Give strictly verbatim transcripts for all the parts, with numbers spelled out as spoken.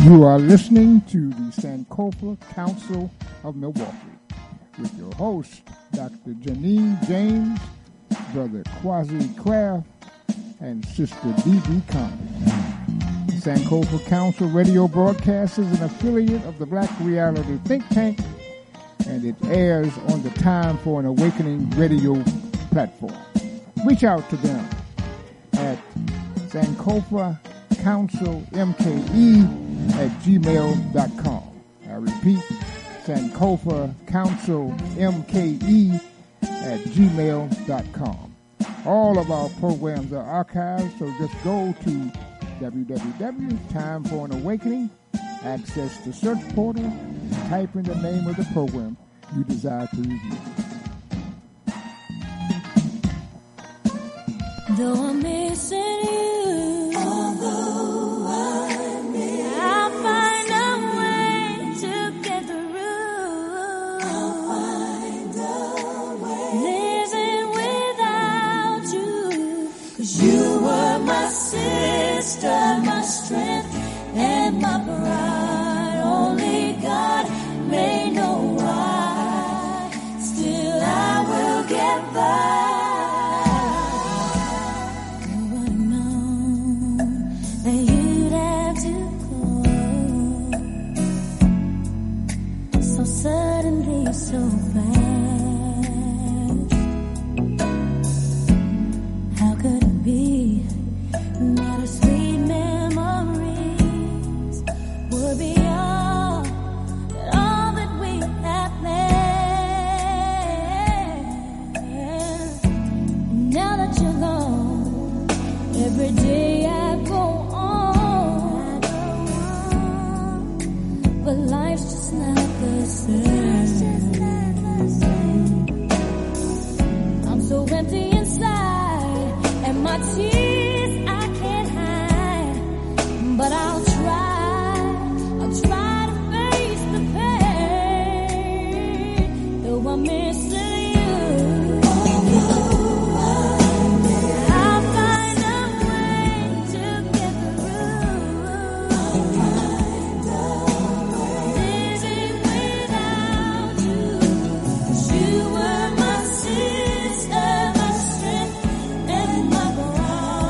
You are listening to the Sankofa Council of Milwaukee with your host, Doctor Janine James, Brother Quasi Craft, and Sister D B Conley. Sankofa Council radio broadcast is an affiliate of the Black Reality Think Tank, and it airs on the Time for an Awakening radio platform. Reach out to them at Sankofa Council M K E at gmail dot com. I repeat, Sankofa Council M K E at gmail dot com. All of our programs are archived, so just go to w w w dot time for an awakening, access the search portal, and type in the name of the program you desire to review. Though I'm missing you, although I'm missing you, I'll find a way to get through. I'll find a way. Living without you, 'cause you were my sister, my strength, and my pride. Only God may know why. Still I will get by. Suddenly so fast. How could it be that our sweet memories would be all, all that we have planned? Now that you're gone, every day I go on, but life's just not the same. I'm so empty inside, and my tears I can't hide. But I'll try, I'll try to face the pain, though I'm missing you. You were my sister, my strength, and my pride.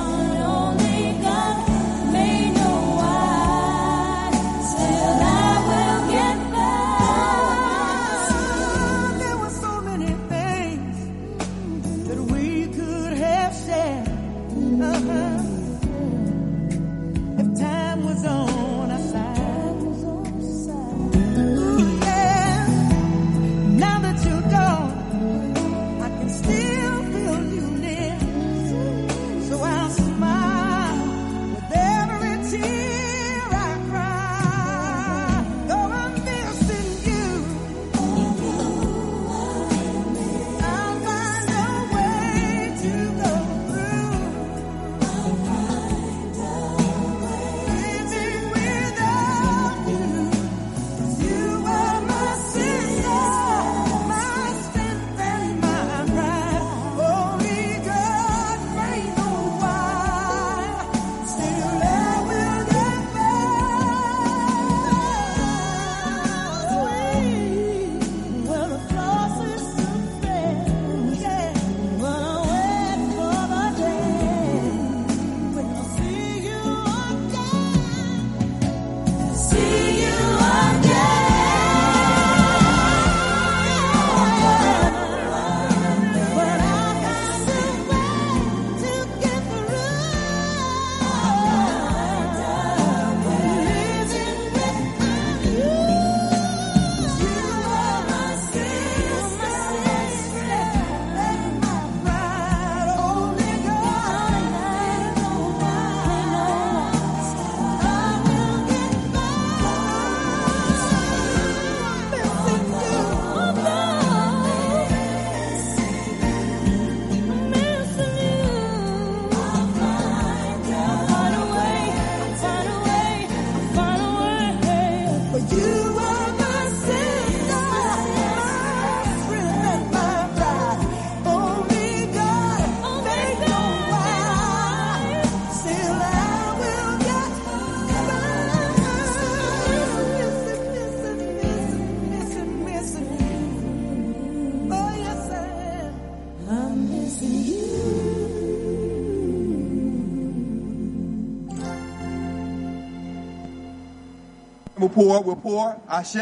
We'll pour, we'll pour, Ashe.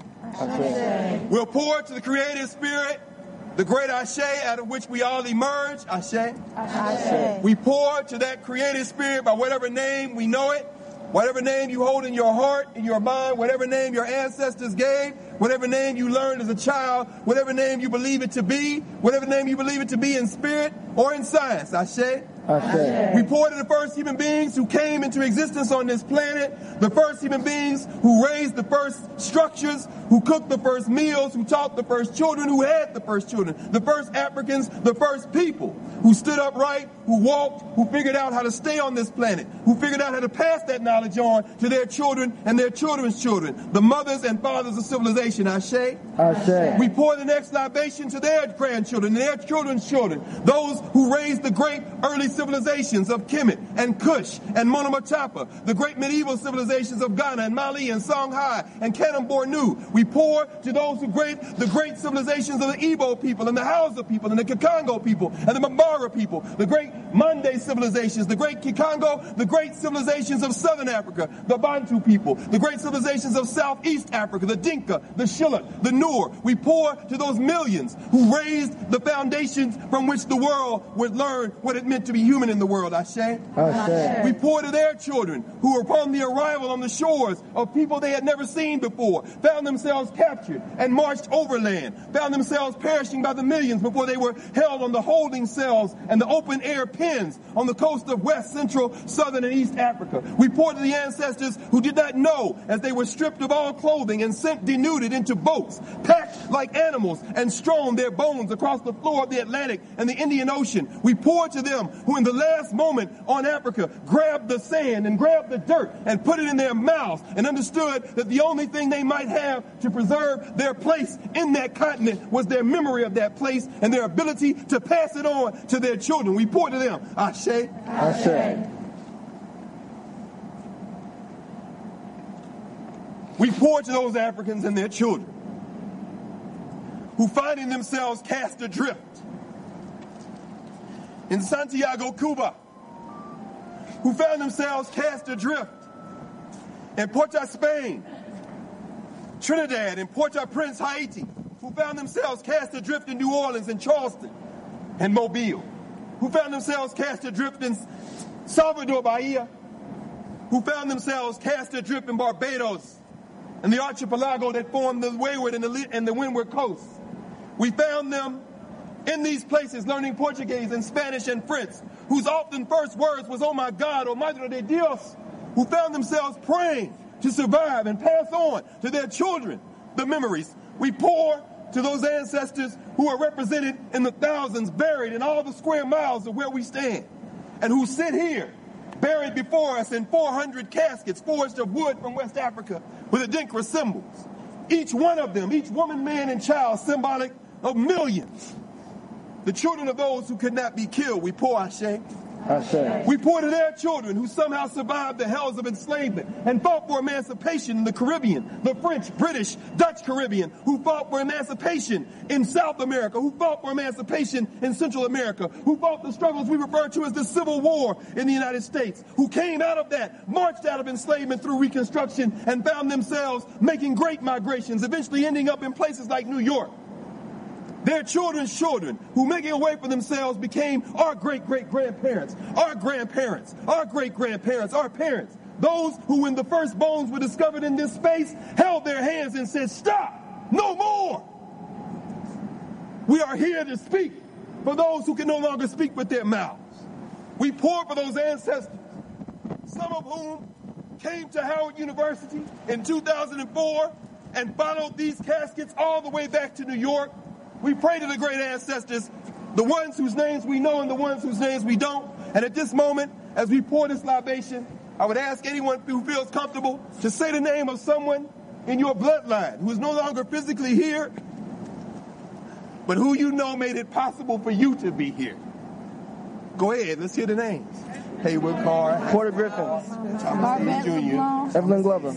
Ashe. We'll pour to the creative spirit, the great Ashe out of which we all emerge, Ashe. Ashe. We pour to that creative spirit by whatever name we know it, whatever name you hold in your heart, in your mind, whatever name your ancestors gave, whatever name you learned as a child, whatever name you believe it to be, whatever name you believe it to be in spirit or in science, Ashe. Ashe. We pour to the first human beings who came into existence on this planet, the first human beings who raised the first structures, who cooked the first meals, who taught the first children, who had the first children, the first Africans, the first people, who stood upright, who walked, who figured out how to stay on this planet, who figured out how to pass that knowledge on to their children and their children's children, the mothers and fathers of civilization, Ashe. Ashe. We pour the next libation to their grandchildren and their children's children, those who raised the great early civilizations of Kemet and Kush and Monomotapa, the great medieval civilizations of Ghana and Mali and Songhai and Kanem Bornu. We pour to those who great the great civilizations of the Igbo people and the Hausa people and the Kikongo people and the Mambara people, the great Mande civilizations, the great Kikongo, the great civilizations of Southern Africa, the Bantu people, the great civilizations of Southeast Africa, the Dinka, the Shilluk, the Noor. We pour to those millions who raised the foundations from which the world would learn what it meant to be human in the world, Ashe. Ashe. We pour to their children who were upon the arrival on the shores of people they had never seen before, found themselves captured and marched overland, found themselves perishing by the millions before they were held on the holding cells and the open air pens on the coast of West, Central, Southern, and East Africa. We pour to the ancestors who did not know as they were stripped of all clothing and sent denuded into boats, packed like animals, and strewn their bones across the floor of the Atlantic and the Indian Ocean. We pour to them who in the last moment on Africa grabbed the sand and grabbed the dirt and put it in their mouths and understood that the only thing they might have to preserve their place in that continent was their memory of that place and their ability to pass it on to their children. We pour to them, Ashe. Ashe. We pour to those Africans and their children who finding themselves cast adrift in Santiago, Cuba, who found themselves cast adrift in Porto, Spain, Trinidad, and Port-au-Prince, Haiti, who found themselves cast adrift in New Orleans and Charleston and Mobile, who found themselves cast adrift in Salvador Bahia, who found themselves cast adrift in Barbados and the archipelago that formed the wayward and the, and the windward coast. We found them in these places learning Portuguese and Spanish and French, whose often first words was, "Oh my God, oh Madre de Dios," who found themselves praying to survive and pass on to their children the memories. We pour to those ancestors who are represented in the thousands buried in all the square miles of where we stand, and who sit here buried before us in four hundred caskets forged of wood from West Africa with Adinkra symbols. Each one of them, each woman, man, and child, symbolic of millions. The children of those who could not be killed, we pour, Ashe. Ashe. We pour to their children who somehow survived the hells of enslavement and fought for emancipation in the Caribbean, the French, British, Dutch Caribbean, who fought for emancipation in South America, who fought for emancipation in Central America, who fought the struggles we refer to as the Civil War in the United States, who came out of that, marched out of enslavement through Reconstruction, and found themselves making great migrations, eventually ending up in places like New York. Their children's children, who making a way for themselves, became our great-great-grandparents, our grandparents, our great-grandparents, our parents. Those who, when the first bones were discovered in this space, held their hands and said, "Stop! No more!" We are here to speak for those who can no longer speak with their mouths. We pour for those ancestors, some of whom came to Howard University in two thousand four and followed these caskets all the way back to New York. We pray to the great ancestors, the ones whose names we know and the ones whose names we don't. And at this moment, as we pour this libation, I would ask anyone who feels comfortable to say the name of someone in your bloodline who is no longer physically here, but who you know made it possible for you to be here. Go ahead, let's hear the names. Haywood Carr, Porter Griffin, Thomas Steve Junior, Evelyn Glover.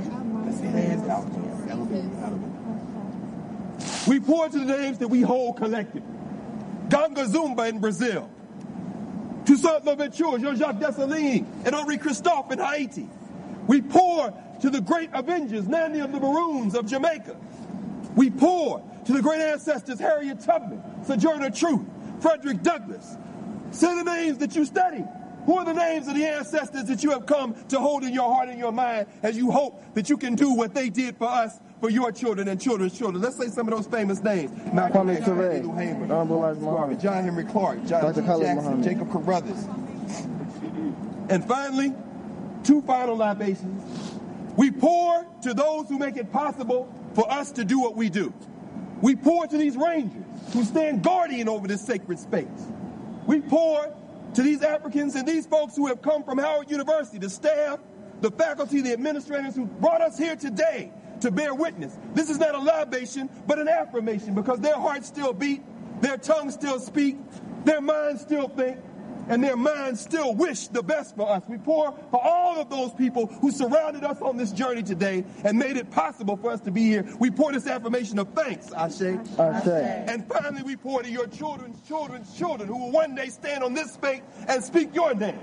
We pour to the names that we hold collective. Ganga Zumba in Brazil. Toussaint Louverture, Jean-Jacques Dessalines, and Henri Christophe in Haiti. We pour to the great Avengers, Nanny of the Maroons of Jamaica. We pour to the great ancestors, Harriet Tubman, Sojourner Truth, Frederick Douglass. Say the names that you study. Who are the names of the ancestors that you have come to hold in your heart and your mind as you hope that you can do what they did for us, for your children and children's children? Let's say some of those famous names. Malcolm X, Abdul Hamer, John Henry Clark, John G. Jackson, Jacob Carruthers. And finally, two final libations. We pour to those who make it possible for us to do what we do. We pour to these rangers who stand guardian over this sacred space. We pour to these Africans and these folks who have come from Howard University, the staff, the faculty, the administrators who brought us here today to bear witness. This is not a libation, but an affirmation, because their hearts still beat, their tongues still speak, their minds still think, and their minds still wish the best for us. We pour for all of those people who surrounded us on this journey today and made it possible for us to be here. We pour this affirmation of thanks, Ashe. Ashe. And finally, we pour to your children's children's children who will one day stand on this space and speak your name.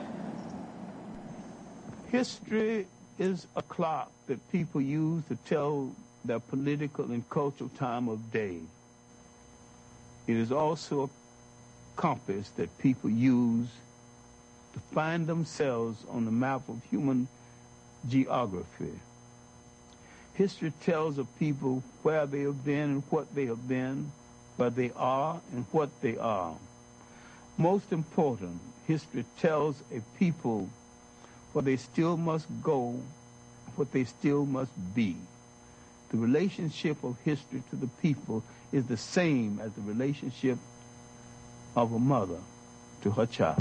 History is a clock that people use to tell their political and cultural time of day. It is also a compass that people use to find themselves on the map of human geography. History tells of people where they have been and what they have been, where they are and what they are. Most important, history tells a people where they still must go, what they still must be. The relationship of history to the people is the same as the relationship of a mother to her child.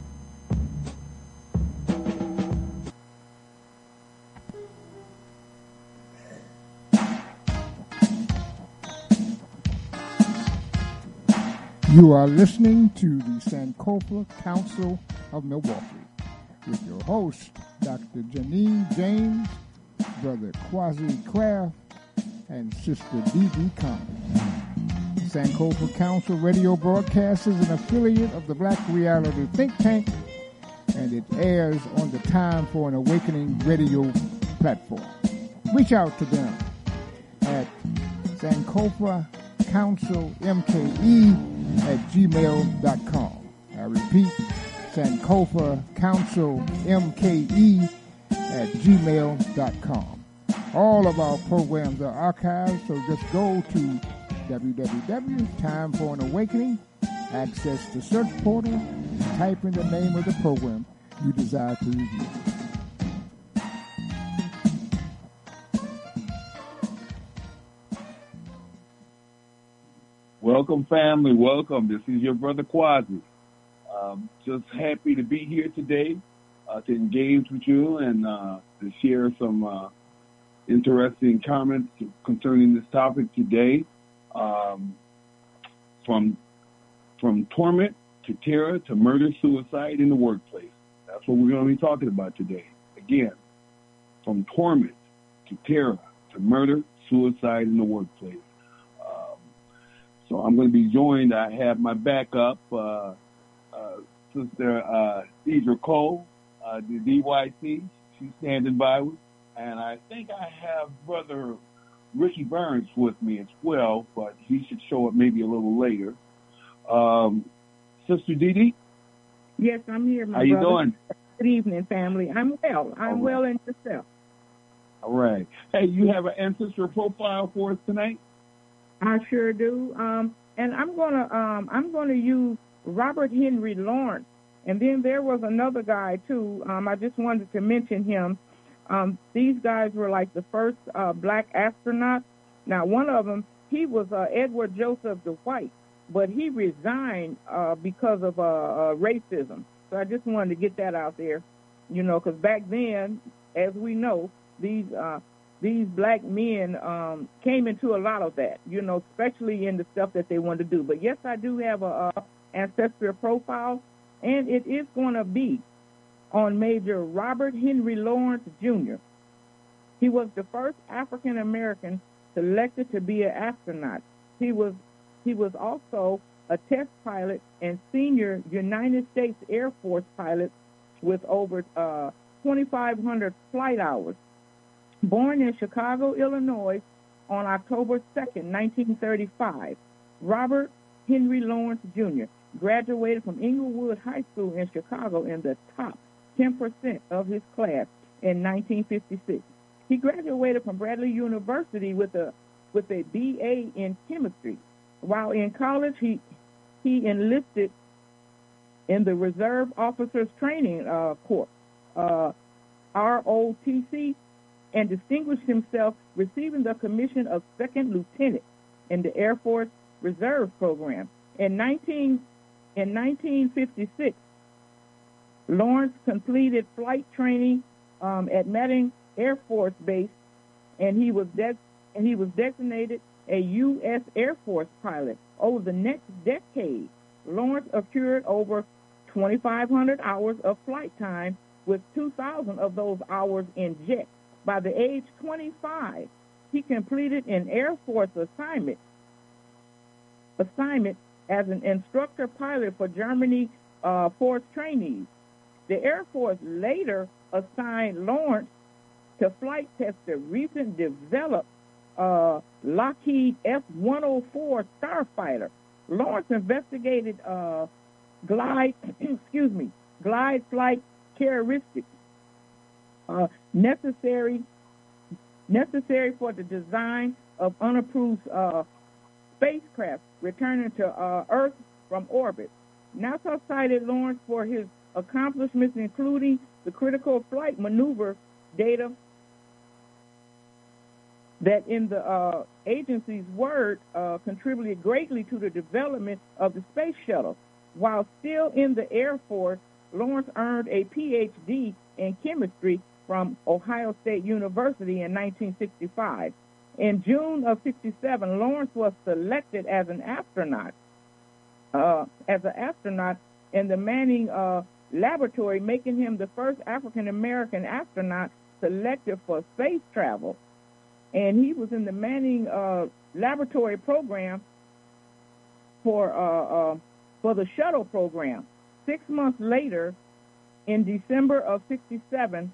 You are listening to the Sankofa Council of Milwaukee with your host, Doctor Janine James, Brother Quasi Craft, and Sister Dee Dee Commons. Sankofa Council radio broadcast is an affiliate of the Black Reality Think Tank, and it airs on the Time for an Awakening radio platform. Reach out to them at Sankofa Council M K E at gmail dot com. I repeat, Sankofa Council M K E at gmail dot com. All of our programs are archived, so just go to w w w dot time for an awakening, access the search portal, and type in the name of the program you desire to review. Welcome, family. Welcome. This is your brother Quasi. Um, just happy to be here today uh, to engage with you and uh, to share some uh, interesting comments concerning this topic today. Um, from from torment to terror to murder, suicide in the workplace. That's what we're going to be talking about today. Again, from torment to terror to murder, suicide in the workplace. Um, so I'm going to be joined. I have my backup, uh, uh, Sister uh, Deidre Cole, uh, the D Y C. She's standing by with, and I think I have Brother Ricky Burns with me as well, but he should show up maybe a little later. Um, Sister Dee Dee? Yes, I'm here, my How you brother. doing? Good evening, family. I'm well. I'm right. well and yourself. All right. Hey, you have an ancestral profile for us tonight? I sure do. Um, and I'm gonna um, I'm gonna use Robert Henry Lawrence, and then there was another guy too. Um, I just wanted to mention him. Um, these guys were like the first uh, black astronauts. Now, one of them, he was uh, Edward Joseph Dwight, but he resigned uh, because of uh, uh, racism. So I just wanted to get that out there, you know, because back then, as we know, these uh, these black men um, came into a lot of that, you know, especially in the stuff that they wanted to do. But yes, I do have a, a ancestral profile, and it is going to be on Major Robert Henry Lawrence Junior He was the first African-American selected to be an astronaut. He was he was also a test pilot and senior United States Air Force pilot with over uh, twenty-five hundred flight hours. Born in Chicago, Illinois, on October second, nineteen thirty-five, Robert Henry Lawrence Junior graduated from Inglewood High School in Chicago in the top ten percent of his class in nineteen fifty-six. He graduated from Bradley University with a with a B A in chemistry. While in college, he he enlisted in the Reserve Officers Training uh, Corps, uh, R O T C, and distinguished himself, receiving the commission of second lieutenant in the Air Force Reserve Program. In nineteen in nineteen fifty-six, Lawrence completed flight training um, at Matting Air Force Base, and he was de- and he was designated a U S Air Force pilot. Over the next decade, Lawrence accrued over twenty-five hundred hours of flight time, with two thousand of those hours in jet. By the age twenty-five, he completed an Air Force assignment assignment as an instructor pilot for Germany uh, force trainees. The Air Force later assigned Lawrence to flight test the recent developed uh, Lockheed F one oh four Starfighter. Lawrence investigated uh, glide, excuse me, glide flight characteristics uh, necessary necessary for the design of unapproved uh, spacecraft returning to uh, Earth from orbit. NASA cited Lawrence for his accomplishments, including the critical flight maneuver data that, in the uh, agency's word, uh, contributed greatly to the development of the space shuttle. While still in the Air Force, Lawrence earned a P H D in chemistry from Ohio State University in nineteen sixty-five. In June of sixty-seven, Lawrence was selected as an astronaut, uh, as an astronaut in the Manning uh, Laboratory, making him the first African-American astronaut selected for space travel. And he was in the Manning uh, Laboratory program for uh, uh, for the shuttle program. Six months later, in December of sixty-seven,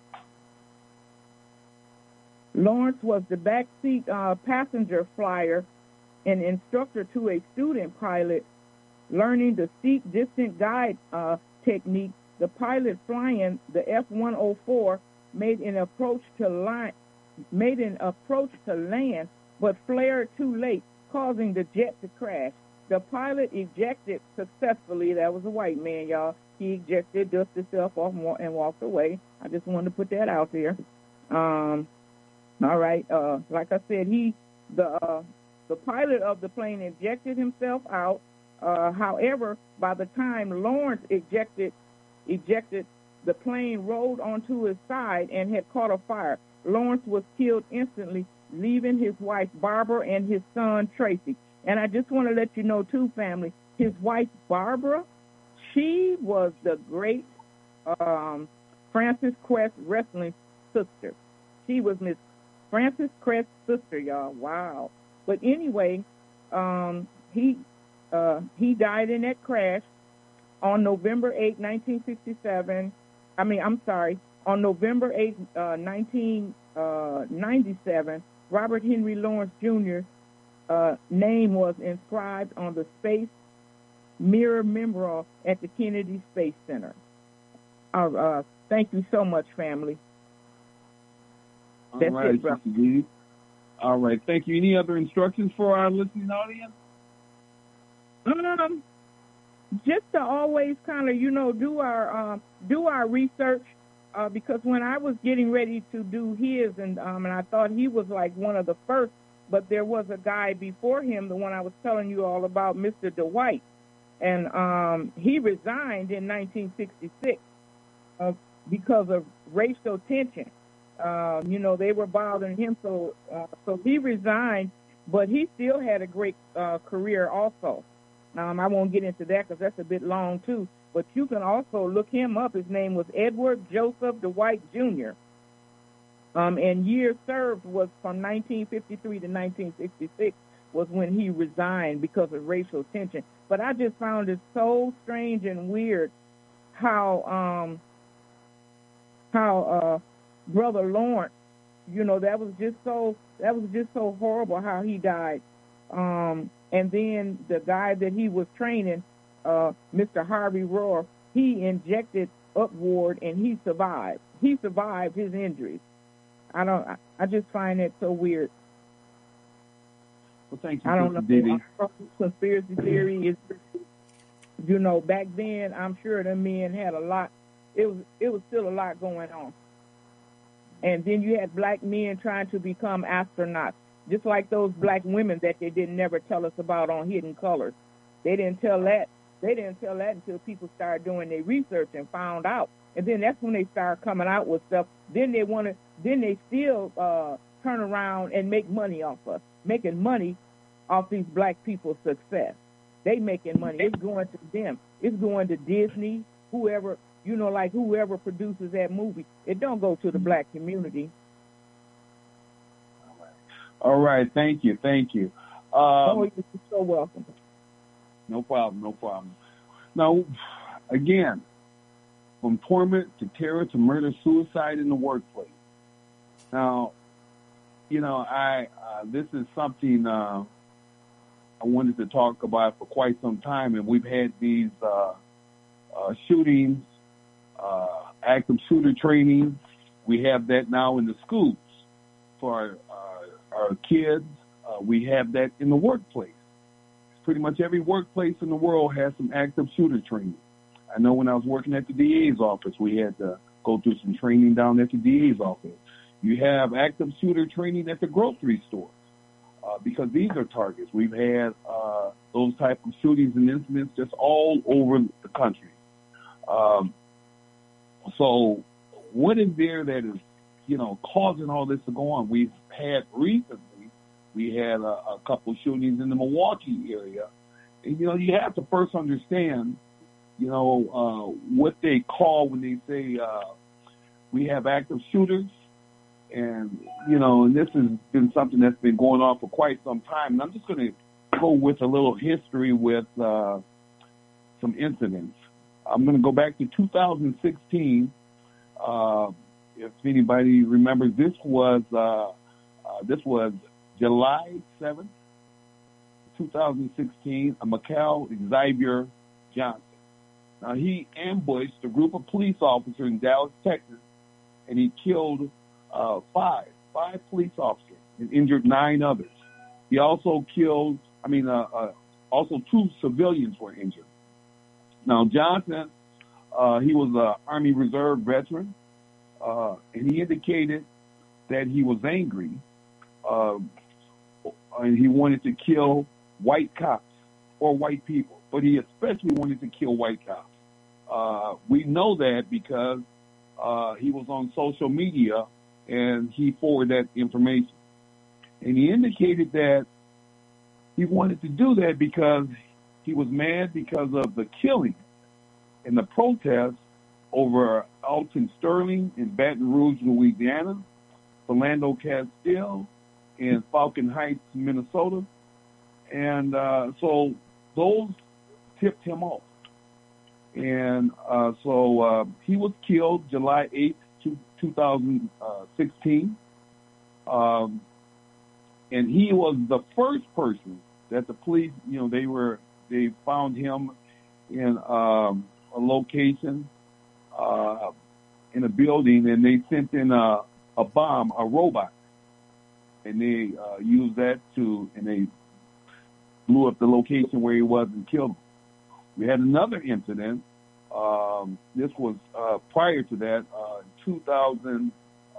Lawrence was the backseat uh, passenger flyer and instructor to a student pilot learning the steep distant guide uh, technique. The pilot flying the F one oh four made an approach to line, made an approach to land, but flared too late, causing the jet to crash. The pilot ejected successfully. That was a white man, y'all. He ejected, dusted himself off, and walked away. I just wanted to put that out there. Um, all right. Uh, like I said, he, the uh, the pilot of the plane, ejected himself out. Uh, however, by the time Lawrence ejected, ejected, the plane rolled onto his side and had caught a fire. Lawrence was killed instantly, leaving his wife Barbara and his son Tracy. And I just want to let you know, too, family, his wife Barbara, she was the great um, Francis Crest wrestling sister. She was Miss Francis Crest's sister, y'all. Wow. But anyway, um, he uh, he died in that crash on November eighth, nineteen sixty-seven. I mean, I'm sorry, on November eighth, uh, nineteen ninety-seven, Robert Henry Lawrence Junior Uh, name was inscribed on the Space Mirror Memorial at the Kennedy Space Center. Uh, uh, thank you so much, family. All That's right, it, bro. Sister G. All right, thank you. Any other instructions for our listening audience? Um, just to always kind of, you know, do our um, do our research, uh, because when I was getting ready to do his, and um, and I thought he was like one of the first. But there was a guy before him, the one I was telling you all about, Mister Dwight, and um, he resigned in nineteen sixty-six uh, because of racial tension. Uh, you know, they were bothering him, so uh, so he resigned, but he still had a great uh, career also. Um, I won't get into that because that's a bit long, too. But you can also look him up. His name was Edward Joseph Dwight Junior Um, and years served was from nineteen fifty-three to nineteen sixty-six was when he resigned because of racial tension. But I just found it so strange and weird how um, how uh, Brother Lawrence, you know, that was just so that was just so horrible how he died. Um, and then the guy that he was training, uh, Mister Harvey Rohr, he injected upward and he survived. He survived his injuries. I don't. I, I just find that so weird. Well, thank you, I don't Sister know. Didi. Conspiracy theory is, you know, back then I'm sure the men had a lot. It was it was still a lot going on. And then you had black men trying to become astronauts, just like those black women that they didn't never tell us about on Hidden Colors. They didn't tell that. They didn't tell that until people started doing their research and found out. And then that's when they started coming out with stuff. Then they want to. Then they still uh, turn around and make money off us, making money off these black people's success. They making money. It's going to them. It's going to Disney, whoever, you know, like whoever produces that movie. It don't go to the black community. All right. Thank you. Thank you. Um, oh, you're so welcome. No problem. No problem. Now, again, from torment to terror to murder, suicide in the workplace. Now, you know, I uh, this is something uh, I wanted to talk about for quite some time, and we've had these uh, uh, shootings, uh, active shooter training. We have that now in the schools for our, uh, our kids. Uh, we have that in the workplace. Pretty much every workplace in the world has some active shooter training. I know when I was working at the D A's office, we had to go through some training down at the D A's office. You have active shooter training at the grocery stores uh, because these are targets. We've had uh, those type of shootings and incidents just all over the country. Um, so what is there that is, you know, causing all this to go on? We've had recently, we had a, a couple of shootings in the Milwaukee area. And, you know, you have to first understand, you know, uh, what they call when they say uh, we have active shooters. And, you know, and this has been something that's been going on for quite some time. And I'm just going to go with a little history with uh, some incidents. I'm going to go back to two thousand sixteen. Uh, if anybody remembers, this was uh, uh, this was July seventh, two thousand sixteen. A Michael Xavier Johnson. Now, he ambushed a group of police officers in Dallas, Texas, and he killed uh, five, five police officers and injured nine others. He also killed, I mean, uh, uh, also two civilians were injured. Now, Johnson, uh, he was an Army Reserve veteran, uh, and he indicated that he was angry, uh, and he wanted to kill white cops or white people, but he especially wanted to kill white cops. Uh, we know that because uh, he was on social media and he forwarded that information. And he indicated that he wanted to do that because he was mad because of the killing and the protests over Alton Sterling in Baton Rouge, Louisiana, Philando Castile in Falcon Heights, Minnesota. And uh, so those tipped him off. And uh, so uh, he was killed July eighth, two thousand sixteen. Um, and he was the first person that the police, you know, they were, they found him in um, a location uh, in a building, and they sent in a, a bomb, a robot. And they uh, used that to, and they blew up the location where he was and killed him. We had another incident. Um, this was uh, prior to that, uh, two thousand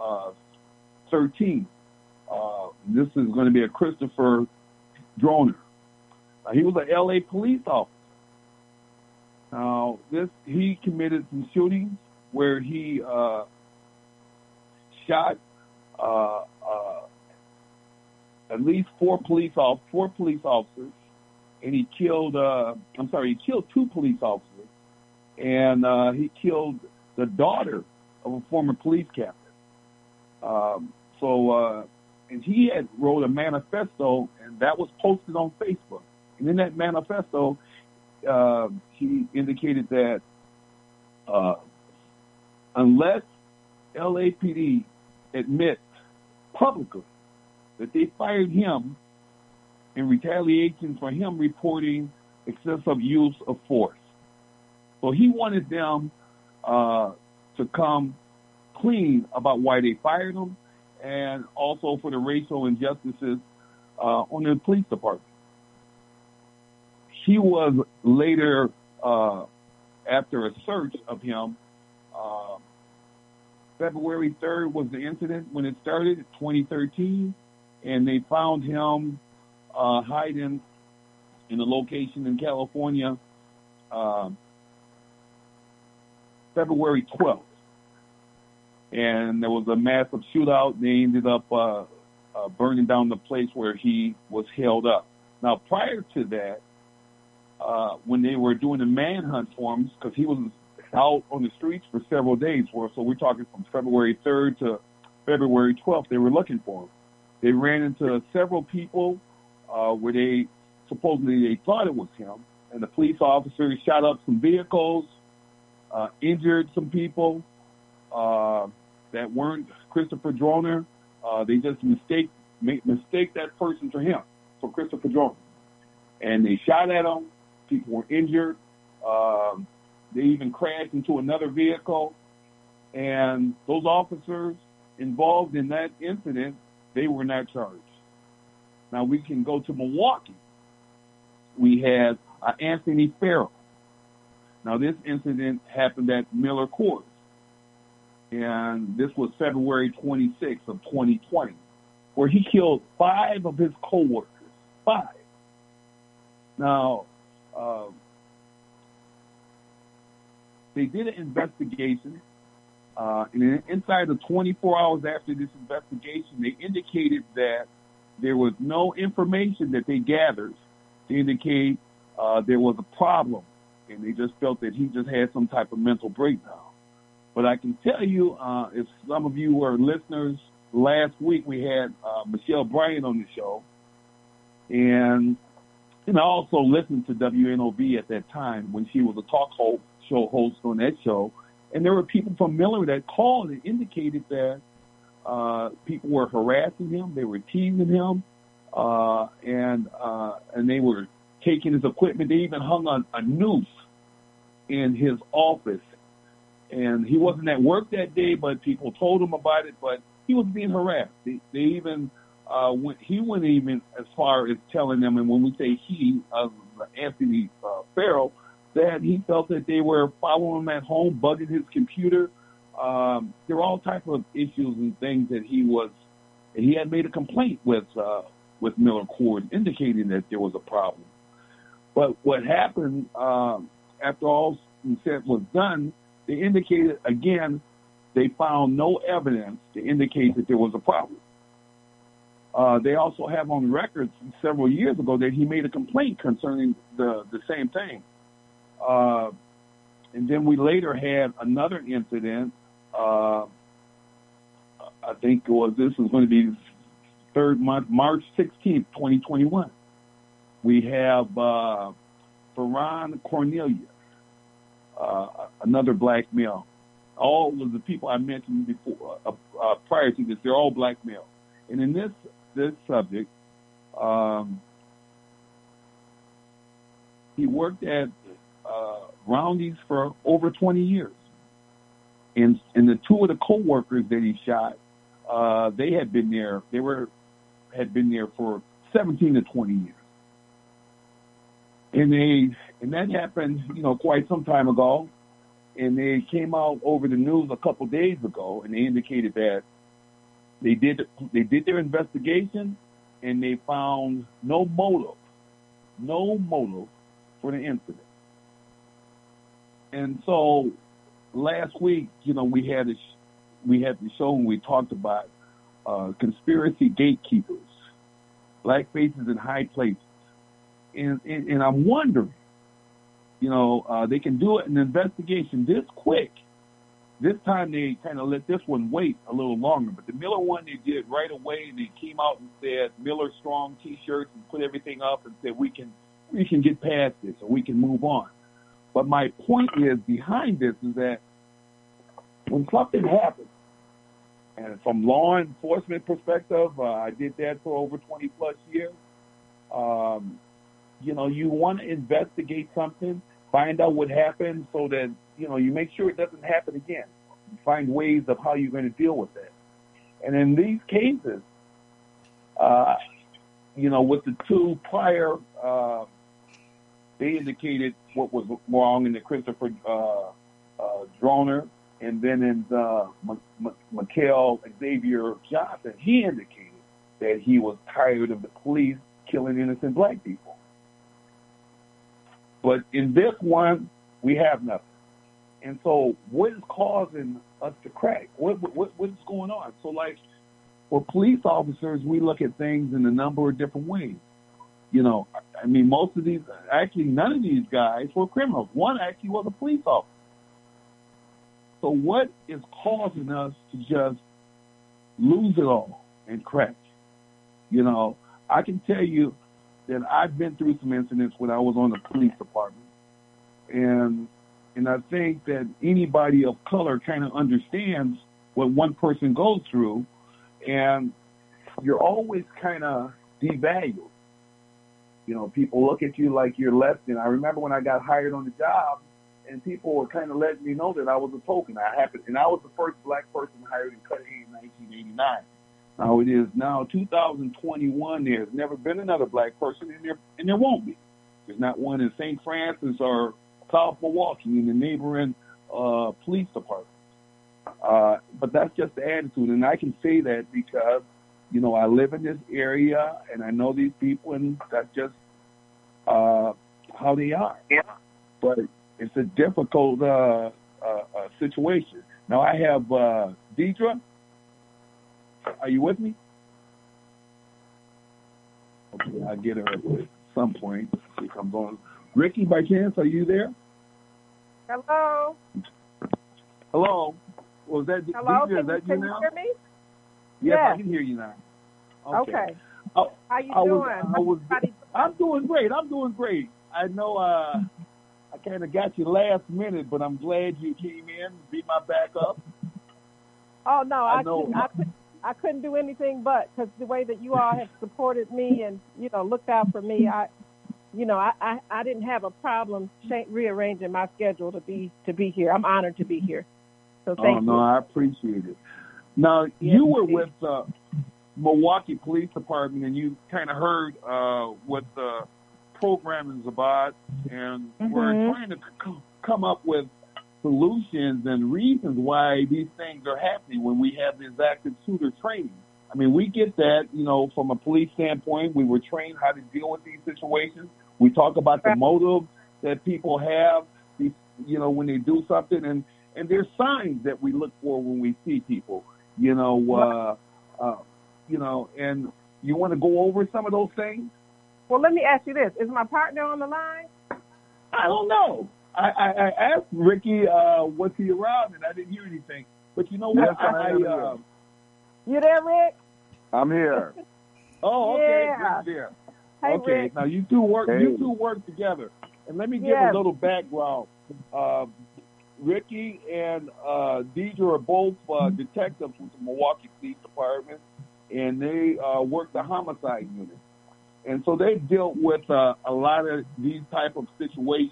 thirteen. Uh, this is going to be a Christopher Droner. Uh, he was an L A police officer. Now, this he committed some shootings where he uh, shot uh, uh, at least four police off four police officers, and he killed. Uh, I'm sorry, he killed two police officers, and uh, he killed the daughter of a former police captain. Um, so, uh, and he had wrote a manifesto, and that was posted on Facebook. And in that manifesto, uh, he indicated that uh, unless L A P D admits publicly that they fired him in retaliation for him reporting excessive use of force. So he wanted them uh, to come clean about why they fired him, and also for the racial injustices uh, on the police department. He was later, uh, after a search of him, uh, February third was the incident when it started, twenty thirteen, and they found him uh, hiding in a location in California uh, February twelfth. And there was a massive shootout. They ended up uh, uh, burning down the place where he was held up. Now, prior to that, uh, when they were doing the manhunt for him, because he was out on the streets for several days, for so we're talking from February third to February twelfth, they were looking for him. They ran into several people uh, where they supposedly they thought it was him, and the police officers shot up some vehicles, uh, injured some people uh, that weren't Christopher Droner. Uh, they just mistake make, mistake that person for him, for Christopher Droner, and they shot at him. People were injured. Um, they even crashed into another vehicle, and those officers involved in that incident, they were not charged. Now we can go to Milwaukee. We had uh, Anthony Farrell. Now this incident happened at Miller Court, and this was February twenty-sixth of twenty twenty, where he killed five of his coworkers. Five. Now, uh, they did an investigation, uh, and inside of twenty-four hours after this investigation, they indicated that there was no information that they gathered to indicate uh, there was a problem, and they just felt that he just had some type of mental breakdown. But I can tell you, uh, if some of you were listeners, last week we had uh, Michelle Bryant on the show, and and I also listened to W N O V at that time when she was a talk show host on that show, and there were people from Miller that called and indicated that uh, people were harassing him, they were teasing him, uh, and uh, and they were taking his equipment. They even hung a, a noose in his office, and he wasn't at work that day, but people told him about it. But he was being harassed. They, they even uh, went, he went even as far as telling them, and when we say he, uh, Anthony uh, Farrell, that he felt that they were following him at home, bugging his computer. Um, there were all types of issues and things that he was, and he had made a complaint with uh, with Miller Court, indicating that there was a problem. But what happened uh, after all said was done, they indicated again they found no evidence to indicate that there was a problem. Uh, they also have on record several years ago that he made a complaint concerning the, the same thing. Uh, and then we later had another incident. Uh, I think it was, this was going to be third month, March sixteenth, twenty twenty-one. We have uh, Ferran Cornelius, uh, another black male. All of the people I mentioned before, uh, uh, prior to this, they're all black male. And in this this subject, um, he worked at uh, Roundy's for over twenty years. And, and the two of the co-workers that he shot, uh, they had been there, they were, had been there for seventeen to twenty years. And they, and that happened, you know, quite some time ago. And they came out over the news a couple days ago, and they indicated that they did they did their investigation, and they found no motive, no motive for the incident. And so last week, you know, we had a sh- we had the show and we talked about uh, conspiracy gatekeepers, black faces in high places, and and, and I'm wondering. You know, uh, they can do it in an investigation this quick. This time they kind of let this one wait a little longer. But the Miller one they did right away, and they came out and said Miller Strong T-shirts and put everything up and said we can we can get past this or we can move on. But my point is behind this is that when something happens, And from law enforcement perspective, uh, I did that for over twenty plus years. Um, you know, you want to investigate something, find out what happened so that, you know, you make sure it doesn't happen again. Find ways of how you're going to deal with that. And in these cases, uh, you know, with the two prior, uh, they indicated what was wrong in the Christopher uh, uh, Droner, and then in the M- M- Mikael Xavier Johnson, he indicated that he was tired of the police killing innocent black people. But in this one, we have nothing. And so what is causing us to crack? What, what What's going on? So, like, for police officers, we look at things in a number of different ways. You know, I mean, most of these, actually, none of these guys were criminals. One actually was a police officer. So what is causing us to just lose it all and crack? You know, I can tell you that I've been through some incidents when I was on the police department. And and I think that anybody of color kind of understands what one person goes through. And you're always kind of devalued. You know, people look at you like you're less than. I remember when I got hired on the job, and people were kind of letting me know that I was a token. I happened, and I was the first black person hired in Cudahy in nineteen eighty-nine. Now it is now two thousand twenty-one. There's never been another black person, and there and there won't be. There's not one in Saint Francis or South Milwaukee in the neighboring uh, police department. Uh, but that's just the attitude, and I can say that because, you know, I live in this area, and I know these people, and that's just uh, how they are. Yeah. But it's a difficult uh, uh, uh, situation. Now I have uh, Deidre. Are you with me? Okay, I'll get her at some point. She comes on. Ricky, by chance, are you there? Hello. Hello. Was that Hello? Deidre? Is that can you you now? hear me? Yes, yes, I can hear you now. Okay. Okay. I, How you I doing? was, I was, I'm doing great. I'm doing great. I know uh, I kind of got you last minute, but I'm glad you came in, be my backup. Oh no, I, I know. couldn't, I couldn't. I couldn't do anything but because the way that you all have supported me and you know looked out for me, I, you know, I, I, I didn't have a problem cha- rearranging my schedule to be to be here. I'm honored to be here. So thank oh, you. no, I appreciate it. Now, Yes, you were indeed. with the Milwaukee Police Department, and you kind of heard uh, what the program is about, and Mhm. we're trying to c- come up with solutions and reasons why these things are happening when we have this active shooter training. I mean, we get that, you know, from a police standpoint. We were trained how to deal with these situations. We talk about the Right. motive that people have, these, you know, when they do something, and and there's signs that we look for when we see people, you know, uh, uh, you know, and you want to go over some of those things? Well, let me ask you this: is my partner on the line? I don't know. I, I, I asked Ricky, uh, was he around, and I didn't hear anything. But you know what? Yes, I I, am uh, You there, Rick? I'm here. oh, okay, Yeah. Rick's there. Hey, Okay, Rick. now you two work. Hey. You two work together, and let me give Yes. a little background. Uh, Ricky and uh, Deidre are both uh, detectives with the Milwaukee Police Department, and they uh, work the homicide unit, and so they dealt with uh, a lot of these type of situations,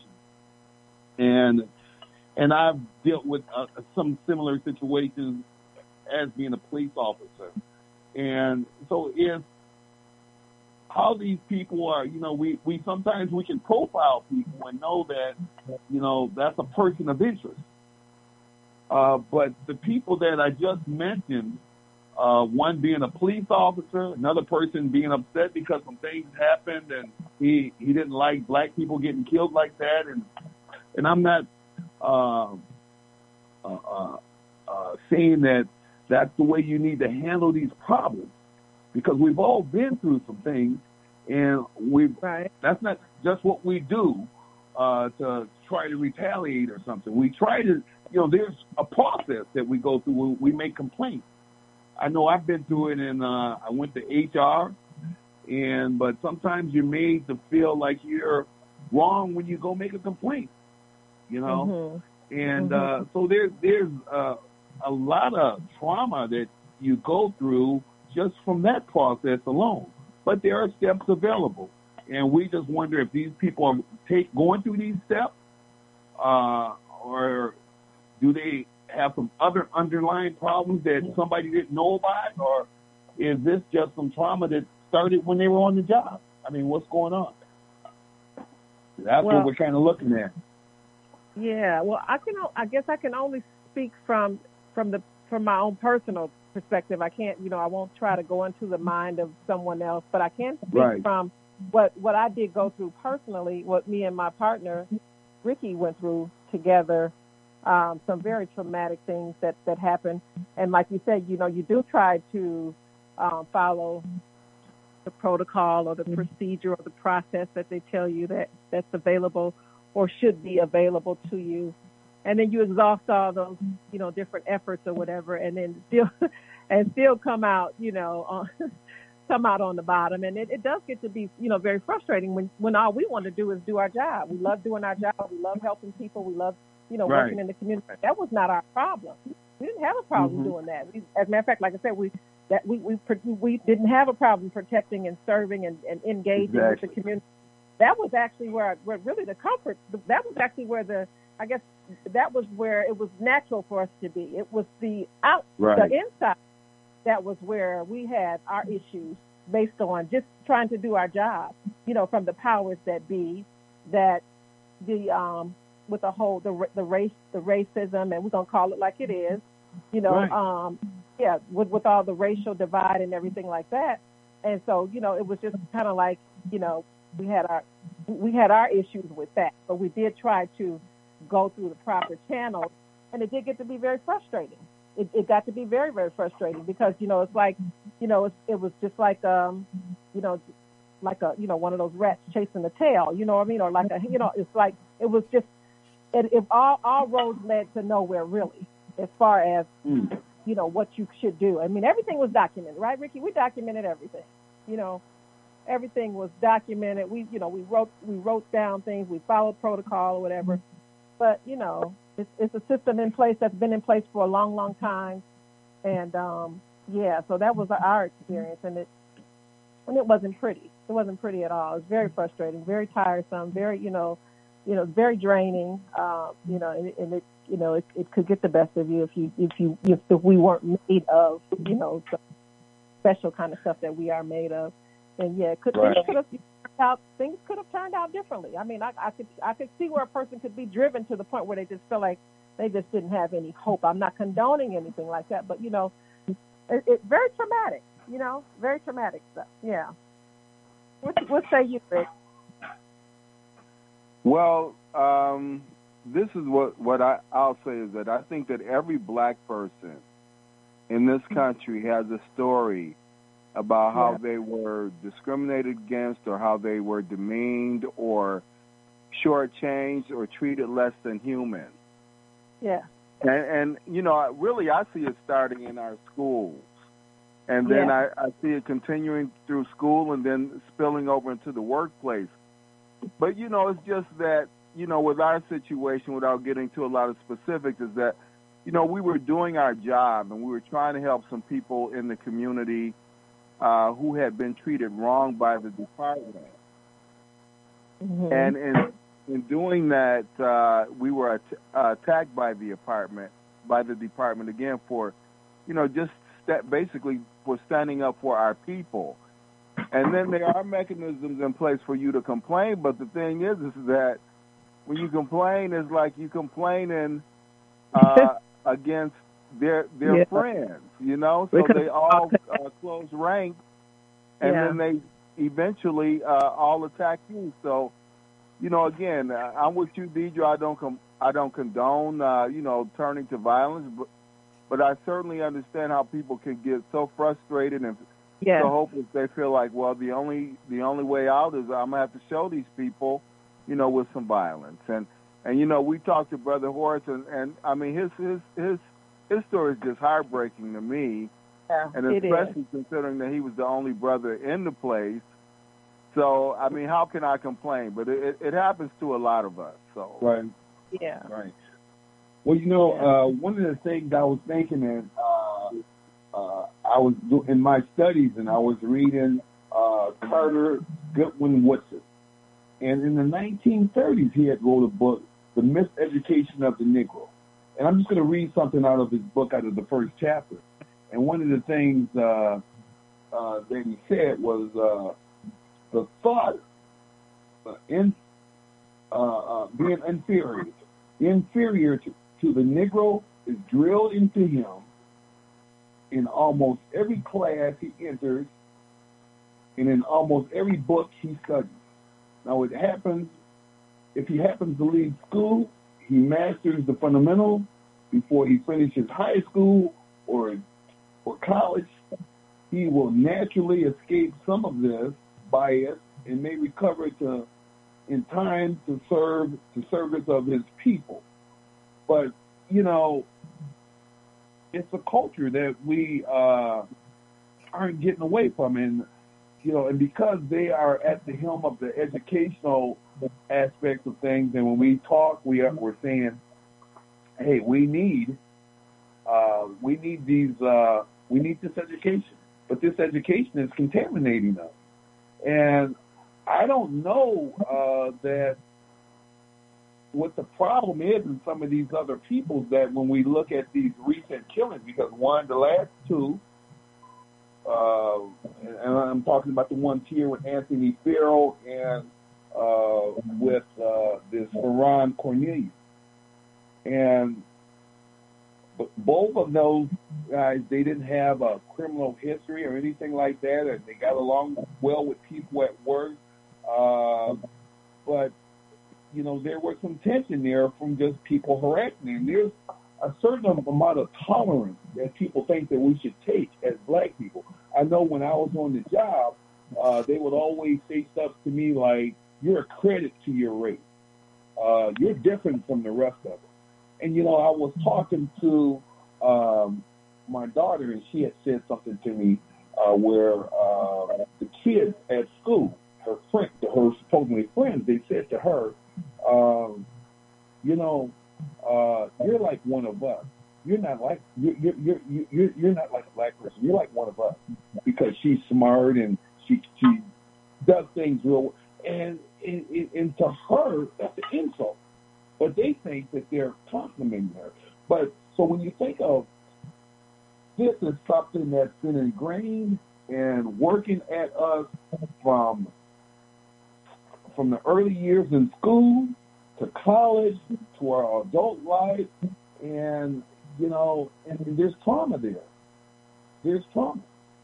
and and I've dealt with uh, some similar situations as being a police officer, and so if how these people are, you know, we, we sometimes we can profile people and know that, you know, that's a person of interest. Uh, but the people that I just mentioned, uh, one being a police officer, another person being upset because some things happened and he, he didn't like black people getting killed like that. And, and I'm not, uh, uh, uh, uh, saying that that's the way you need to handle these problems, because we've all been through some things, and we Right. that's not just what we do uh, to try to retaliate or something. We try to, you know, there's a process that we go through when we make complaints. I know I've been through it, and uh, I went to H R, and but sometimes you're made to feel like you're wrong when you go make a complaint, you know. Mhm. And Mhm. uh, so there's there's uh, a lot of trauma that you go through just from that process alone. But there are steps available. And we just wonder if these people are take, going through these steps, uh, or do they have some other underlying problems that somebody didn't know about, or is this just some trauma that started when they were on the job? I mean, what's going on? That's well, what we're kind of looking at. Yeah, well, I can. I guess I can only speak from from the from my own personal perspective. I can't, you know, I won't try to go into the mind of someone else, but I can speak Right. from what what I did go through personally. What me and my partner Ricky went through together. Um, some very traumatic things that that happened, and like you said, you know, you do try to um, follow the protocol or the procedure or the process that they tell you that that's available or should be available to you. And then you exhaust all those, you know, different efforts or whatever, and then still, and still come out, you know, on, come out on the bottom. And it, it does get to be, you know, very frustrating when, when all we want to do is do our job. We love doing our job. We love helping people. We love, you know, Right. working in the community. That was not our problem. We didn't have a problem Mhm. doing that. We, as a matter of fact, like I said, we, that we, we, we didn't have a problem protecting and serving and, and engaging Exactly. with the community. That was actually where, where really the comfort, that was actually where the, I guess that was where it was natural for us to be. It was the out, Right. the inside that was where we had our issues based on just trying to do our job, you know, from the powers that be, that the, um, with the whole, the, the race, the racism, and we're going to call it like it is, you know, Right. um, yeah, with, with all the racial divide and everything like that. And so, you know, it was just kind of like, you know, we had our, we had our issues with that, but we did try to go through the proper channels, and it did get to be very frustrating. It, it got to be very, very frustrating because, you know, it's like, you know, it, it was just like, um, you know, like a, you know, one of those rats chasing the tail, you know what I mean? Or like a, you know, it's like, it was just, it, it all, all roads led to nowhere really, as far as, Mm. you know, what you should do. I mean, everything was documented, right, Ricky? We documented everything, you know, everything was documented. We, you know, we wrote, we wrote down things, we followed protocol or whatever. But, you know, it's, it's a system in place that's been in place for a long, long time. And, um, yeah, so that was our experience. And it and it wasn't pretty. It wasn't pretty at all. It was very frustrating, very tiresome, very, you know, you know, very draining. Uh, you know, and, and it, you know, it, it could get the best of you if you, if you, if, if we weren't made of, you know, some special kind of stuff that we are made of. And yeah, it could, Right. things could have turned out, things could have turned out differently. I mean, I, I could, I could see where a person could be driven to the point where they just feel like they just didn't have any hope. I'm not condoning anything like that, but you know, it, it's very traumatic. You know, very traumatic stuff. Yeah. What, what say you, Rick? Well, um, this is what, what I, I'll say is that I think that every black person in this country has a story about how Yeah. they were discriminated against or how they were demeaned or shortchanged or treated less than human. Yeah. And, and you know, really I see it starting in our schools. And then Yeah. I, I see it continuing through school and then spilling over into the workplace. But, you know, it's just that, you know, with our situation, without getting to a lot of specifics, is that, you know, we were doing our job and we were trying to help some people in the community uh, who had been treated wrong by the department. Mm-hmm. And in, in doing that, uh, we were at, uh, attacked by the department, by the department again for, you know, just st- basically for standing up for our people. And then there are mechanisms in place for you to complain, but the thing is, is that when you complain, it's like you complaining uh, against their their Yeah. friends, you know. So Because- they all uh, close ranks, and Yeah. then they eventually uh, all attack you. So, you know, again, uh, I'm with you, Deidre. I don't com- I don't condone, uh, you know, turning to violence, but but I certainly understand how people can get so frustrated and Yeah. so hopeless they feel like, well, the only the only way out is I'm gonna have to show these people, you know, with some violence. And and you know, we talked to Brother Horace, and, and I mean his his his his story is just heartbreaking to me, Yeah, and it is. especially considering that he was the only brother in the place. So I mean, how can I complain? But it, it, it happens to a lot of us. So Right. Yeah. Right. Well, you know, uh, one of the things I was thinking is, uh, uh, I was do- in my studies and I was reading uh, Carter Goodwin Woodson. And in the nineteen thirties, he had wrote a book, The Miseducation of the Negro. And I'm just going to read something out of his book, out of the first chapter. And one of the things uh, uh, that he said was uh, the thought uh, in uh, uh, being inferior, inferior to, to the Negro is drilled into him in almost every class he enters and in almost every book he studies. Now, it happens, if he happens to leave school, he masters the fundamentals before he finishes high school or or college. He will naturally escape some of this bias and may recover it to, in time to serve the service of his people. But, you know, it's a culture that we uh, aren't getting away from. And, you know, and because they are at the helm of the educational aspects of things, and when we talk, we are, we're saying, hey, we need, uh, we need these, uh, we need this education. But this education is contaminating us. And I don't know uh, that what the problem is in some of these other peoples, that when we look at these recent killings, because one, the last two, uh, and I'm talking about the ones here with Anthony Farrell and uh, with uh, this Ferron Cornelius. And but both of those guys, they didn't have a criminal history or anything like that, and they got along well with people at work. Uh, but, you know, there was some tension there from just people harassing them. There's a certain amount of tolerance that people think that we should take as black people. I know when I was on the job, uh, they would always say stuff to me like, you're a credit to your race. Uh, you're different from the rest of them. And, you know, I was talking to um, my daughter, and she had said something to me uh, where uh, the kids at school, her friend, her supposedly friends, they said to her, um, you know, uh, you're like one of us. You're not like you're you're you're you're not like a black person. You're like one of us because she's smart and she she does things real. And and, and to her, that's an insult. But they think that they're complimenting her. But so when you think of this is something that's been ingrained and working at us from from the early years in school to college to our adult life, and you know, and, and there's trauma there. There's trauma,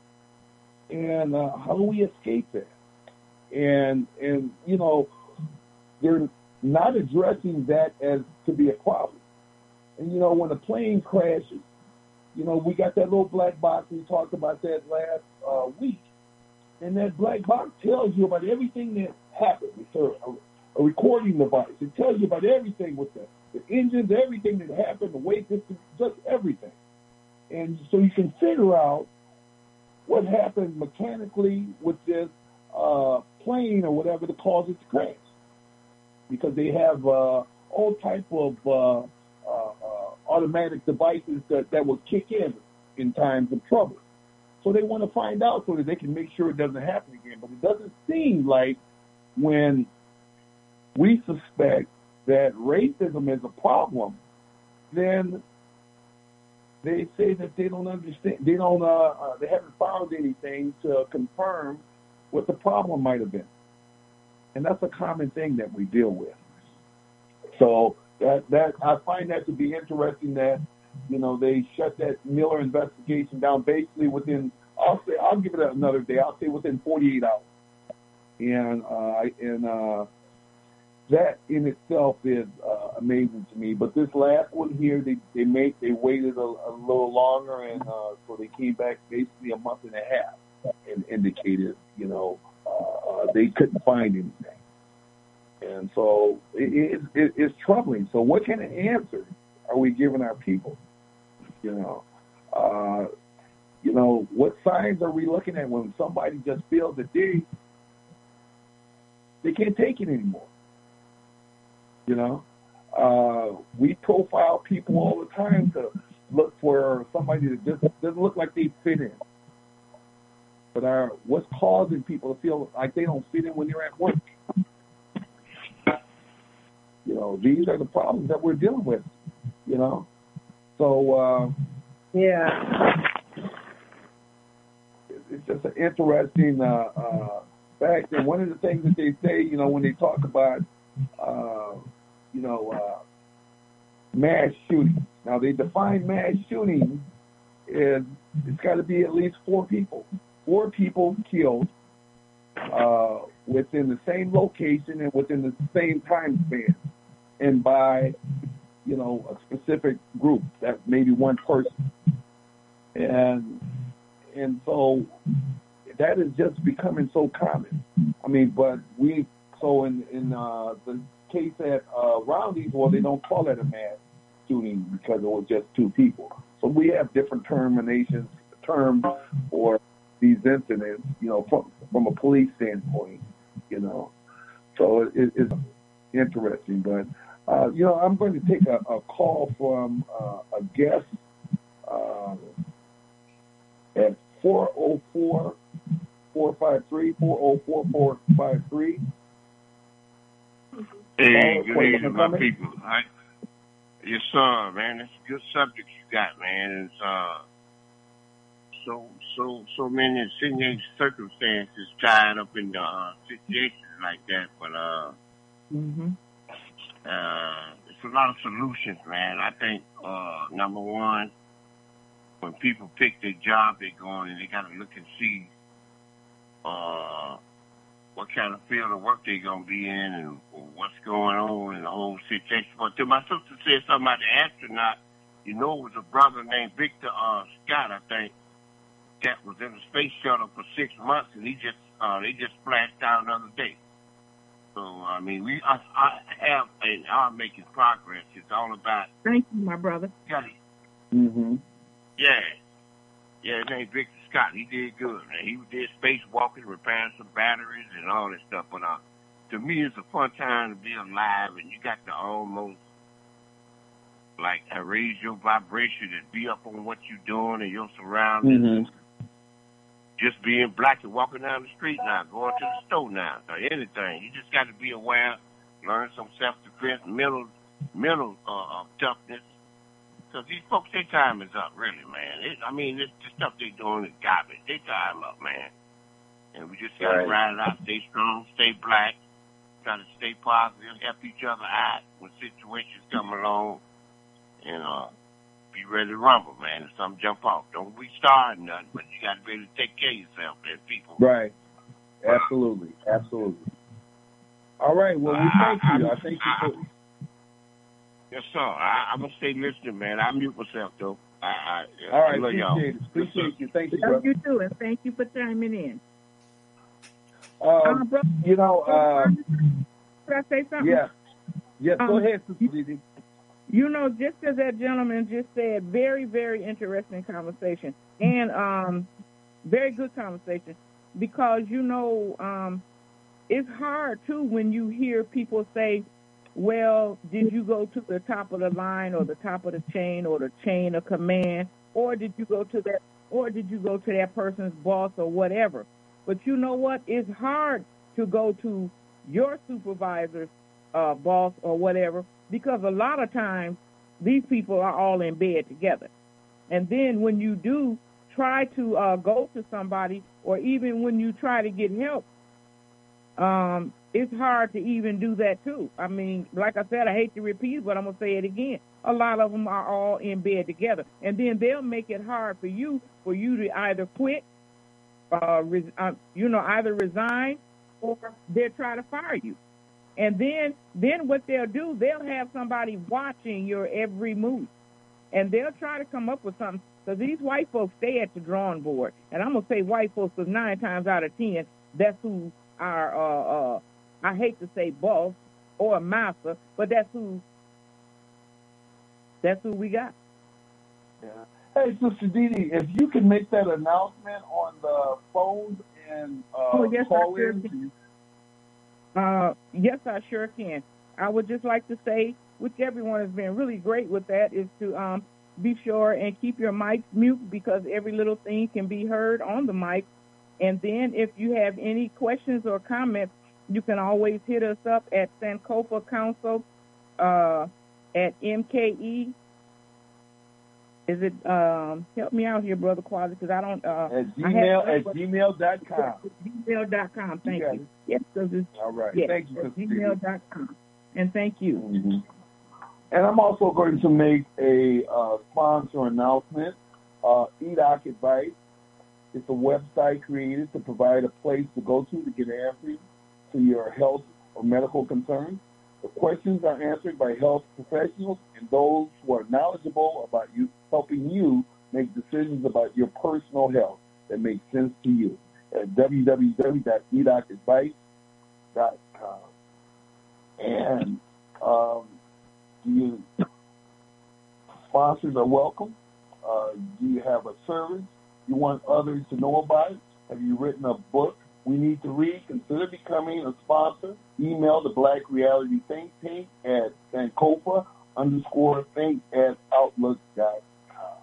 and uh, how do we escape that? And and you know, they're not addressing that as to be a problem. And you know, when a plane crashes, you know, we got that little black box. We talked about that last uh, week, and that black box tells you about everything that happened. It's a, a, a recording device. It tells you about everything with the, the engines, everything that happened, the weight, just, just everything. And so you can figure out what happened mechanically with this uh, plane or whatever to cause it to crash. Because they have uh, all type of uh, uh, uh, automatic devices that, that will kick in in times of trouble. So they want to find out so that they can make sure it doesn't happen again. But it doesn't seem like when we suspect that racism is a problem, then they say that they don't understand. They don't. Uh, uh, they haven't found anything to confirm what the problem might have been. And that's a common thing that we deal with. So that that I find that to be interesting that, you know, they shut that Miller investigation down basically within, I'll say, I'll give it another day. I'll say within forty-eight hours. And, uh, and uh, that in itself is uh, amazing to me. But this last one here, they, they made, they waited a, a little longer, and uh, so they came back basically a month and a half and indicated, you know, Uh, they couldn't find anything. And so it, it, it, it's troubling. So what kind of answer are we giving our people? You know, uh, you know, what signs are we looking at when somebody just feels that they, they can't take it anymore? You know, uh, we profile people all the time to look for somebody that just doesn't look like they fit in. but are what's causing people to feel like they don't fit in when they're at work. You know, these are the problems that we're dealing with. You know, so uh, yeah, it's just an interesting uh, uh, fact. And one of the things that they say, you know, when they talk about, uh, you know, uh, mass shootings. Now they define mass shooting as it's got to be at least four people, four people killed uh, within the same location and within the same time span, and by, you know, a specific group, that maybe one person. And and so that is just becoming so common. I mean, but we, so in, in uh, the case at uh, Roundy's, well, they don't call it a mass shooting because it was just two people. So we have different terminations, terms for these incidents, you know, from, from a police standpoint, you know. So it, it's interesting, but Uh, you know, I'm going to take a, a call from uh, a guest uh, at four oh four, four five three, four oh four, four five three. Hey, good evening, my people. I, yes, sir, man. It's a good subject you got, man. It's uh, so, so, so many singing circumstances tied up in the uh, situations like that, but uh. Mm-hmm. Uh, it's a lot of solutions, man. I think, uh, number one, when people pick their job they're going and they got to look and see, uh, what kind of field of work they're going to be in and what's going on in the whole situation. But to my sister said something about the astronaut, you know, it was a brother named Victor, uh, Scott, I think, that was in the space shuttle for six months and he just, uh, they just flashed out another day. So, I mean, we I, I have and are making progress. It's all about... Thank you, my brother. Got it. Mm-hmm. Yeah. Yeah, his name's Victor Scott. He did good, man. He did spacewalking, repairing some batteries and all that stuff. But uh, to me, it's a fun time to be alive, and you got to almost, like, uh, raise your vibration and be up on what you're doing and your surroundings. Mm-hmm. Just being black and walking down the street now, going to the store now, or anything. You just got to be aware, learn some self-defense, mental, mental uh, toughness. Because these folks, their time is up, really, man. It, I mean, this, the stuff they doing is garbage. Their time up, man. And we just got to right. ride it out, stay strong, stay black, try to stay positive, help each other out when situations come along, and uh, be ready to rumble, man. If something jump off, don't be starting nothing, but you got to be able to take care of yourself, man, people. Right. Absolutely. Absolutely. All right. Well, we thank I, you. I, I thank you for... Yes, sir. I, I'm going to stay listening, man. I mute myself, though. I, I, All right. I love appreciate y'all. it. Appreciate you. Thank you, Love brother. you too, and thank you for chiming in. Um, uh, brother, you know, um, could I say something? Yeah. Yes, um, go ahead, Sister Didi. You know, just as that gentleman just said, very, very interesting conversation, and um, very good conversation, because, you know, um, it's hard, too, when you hear people say, well, did you go to the top of the line or the top of the chain or the chain of command, or did you go to that, or did you go to that person's boss or whatever? But you know what? It's hard to go to your supervisor's uh, boss or whatever, because a lot of times these people are all in bed together. And then when you do try to uh, go to somebody, or even when you try to get help, um, it's hard to even do that too. I mean, like I said, I hate to repeat it, but I'm going to say it again. A lot of them are all in bed together. And then they'll make it hard for you, for you to either quit, uh, res- uh, you know, either resign, or they'll try to fire you. And then, then what they'll do, they'll have somebody watching your every move. And they'll try to come up with something. Because these white folks stay at the drawing board. And I'm going to say white folks because nine times out of ten, that's who our, uh, uh, I hate to say boss or master, but that's who, that's who we got. Yeah. Hey, Sister Didi, if you can make that announcement on the phones and uh, oh, yes, call I sure in. Can. Uh, yes, I sure can. I would just like to say, which everyone has been really great with that, is to um, be sure and keep your mics mute, because every little thing can be heard on the mic. And then if you have any questions or comments, you can always hit us up at Sankofa Council uh, at M K E. Is it, um, help me out here, Brother Quasi, because I don't. Uh, at gmail, I at gmail dot com. gmail dot com, thank You got you. it. Yes, because it's. All right. Yes, Thank you, at Sister gmail dot com. And thank you. Mm-hmm. And I'm also going to make a uh, sponsor announcement. Uh, E D O C Advice. It's a website created to provide a place to go to to get answers to your health or medical concerns. The questions are answered by health professionals and those who are knowledgeable about you, helping you make decisions about your personal health that make sense to you at w w w dot e doc advice dot com. And um, you sponsors are welcome. Uh, do you have a service you want others to know about? Have you written a book we need to read? Consider becoming a sponsor. Email the Black Reality Think Tank at Sankofa underscore think at outlook dot com.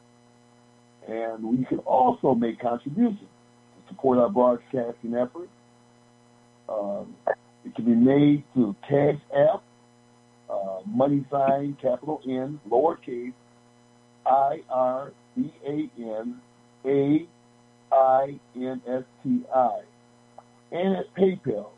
And we can also make contributions to support our broadcasting efforts. Um, it can be made through Cash App, uh, money sign, capital N, lowercase, I R B A N A I N S T I, and at PayPal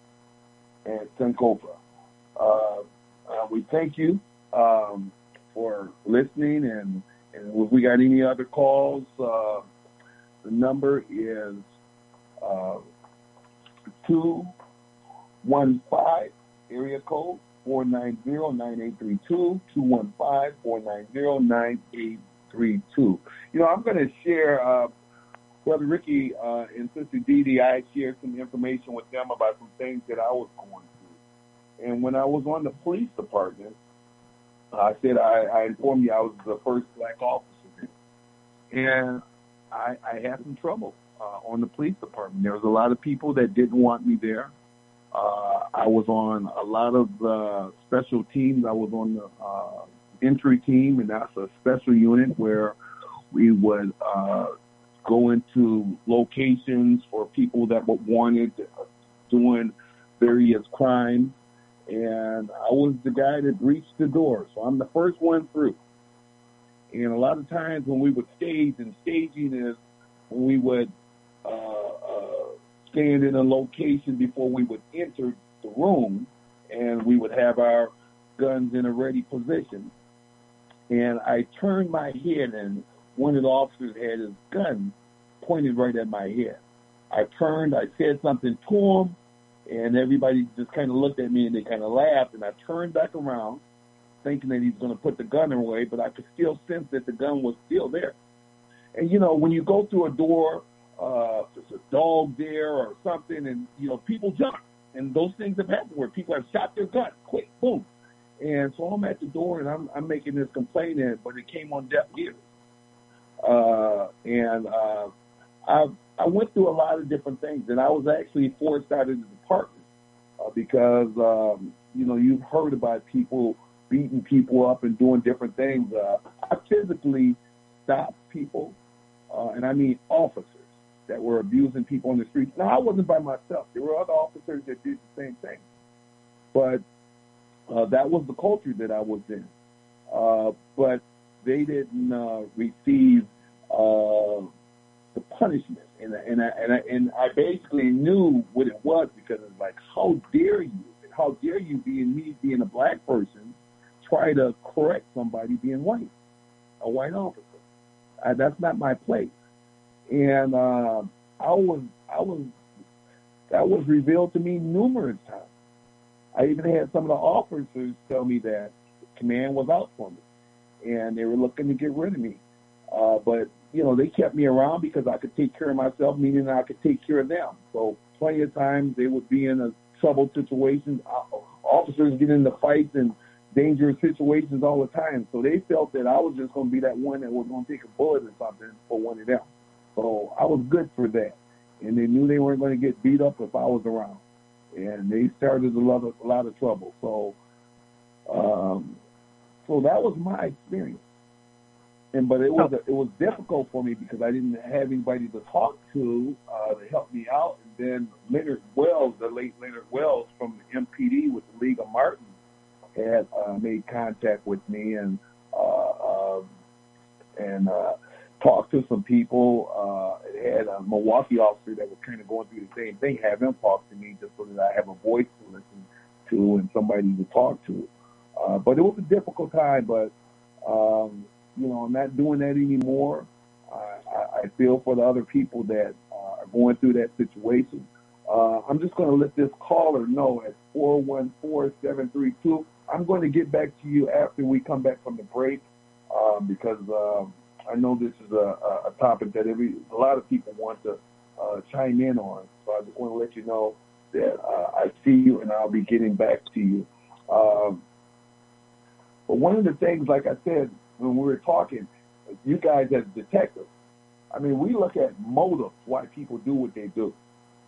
at Sankofa. Uh, uh, we thank you um, for listening, and, and if we got any other calls, uh, the number is uh, two one five, area code four nine zero, nine eight three two, two one five, four nine zero, nine eight three two. You know, I'm going to share, uh, Brother Ricky uh, and Sister Dee Dee, I shared some information with them about some things that I was going through. And when I was on the police department, I said I, I informed you I was the first black officer. And I, I had some trouble uh, on the police department. There was a lot of people that didn't want me there. Uh, I was on a lot of uh, special teams. I was on the uh, entry team, and that's a special unit where we would uh, go into locations for people that were wanted uh, doing various crimes. And I was the guy that reached the door. So I'm the first one through. And a lot of times when we would stage, and staging is when we would uh, uh, stand in a location before we would enter the room, and we would have our guns in a ready position. And I turned my head, and one of the officers had his gun pointed right at my head. I turned, I said something to him, and everybody just kind of looked at me and they kind of laughed. And I turned back around thinking that he's going to put the gun away, but I could still sense that the gun was still there. And, you know, when you go through a door, uh, there's a dog there or something, and, you know, people jump. And those things have happened where people have shot their gun, quick, boom. And so I'm at the door, and I'm, I'm making this complaint, in, but it came on deaf ears. Uh, and uh, I I went through a lot of different things, and I was actually forced out of the department uh, because, um, you know, you've heard about people beating people up and doing different things. Uh, I physically stopped people, uh, and I mean officers, that were abusing people on the streets. Now, I wasn't by myself. There were other officers that did the same thing. But uh, that was the culture that I was in. Uh, but they didn't uh, receive uh, the punishment. And, and, I, and, I, and I basically knew what it was, because it's like, how dare you? How dare you, being me, being a black person, try to correct somebody being white, a white officer? Uh, that's not my place. And uh, I was, I was, that was revealed to me numerous times. I even had some of the officers tell me that command was out for me, and they were looking to get rid of me. Uh, but you know, they kept me around because I could take care of myself, meaning I could take care of them. So plenty of times they would be in a troubled situations. Uh, officers get into fights and dangerous situations all the time. So they felt that I was just going to be that one that was going to take a bullet or something for one of them. So I was good for that. And they knew they weren't going to get beat up if I was around. And they started a lot of, a lot of trouble. So, um, so that was my experience. and but it was a, it was difficult for me because I didn't have anybody to talk to uh, to help me out. And then Leonard Wells, the late Leonard Wells from the M P D with the League of Martin, had uh, made contact with me and uh, um, and uh, talked to some people. Uh, it had a Milwaukee officer that was kind of going through the same thing. Have him talk to me just so that I have a voice to listen to and somebody to talk to. Uh, but it was a difficult time. But um, you know, I'm not doing that anymore. I, I, I feel for the other people that uh, are going through that situation. Uh, I'm just going to let this caller know at four one four, seven three two. I'm going to get back to you after we come back from the break um, because um, I know this is a, a topic that every a lot of people want to uh, chime in on. So I just want to let you know that uh, I see you and I'll be getting back to you. Um, but one of the things, like I said, when we were talking, you guys as detectives, I mean, we look at motives, why people do what they do.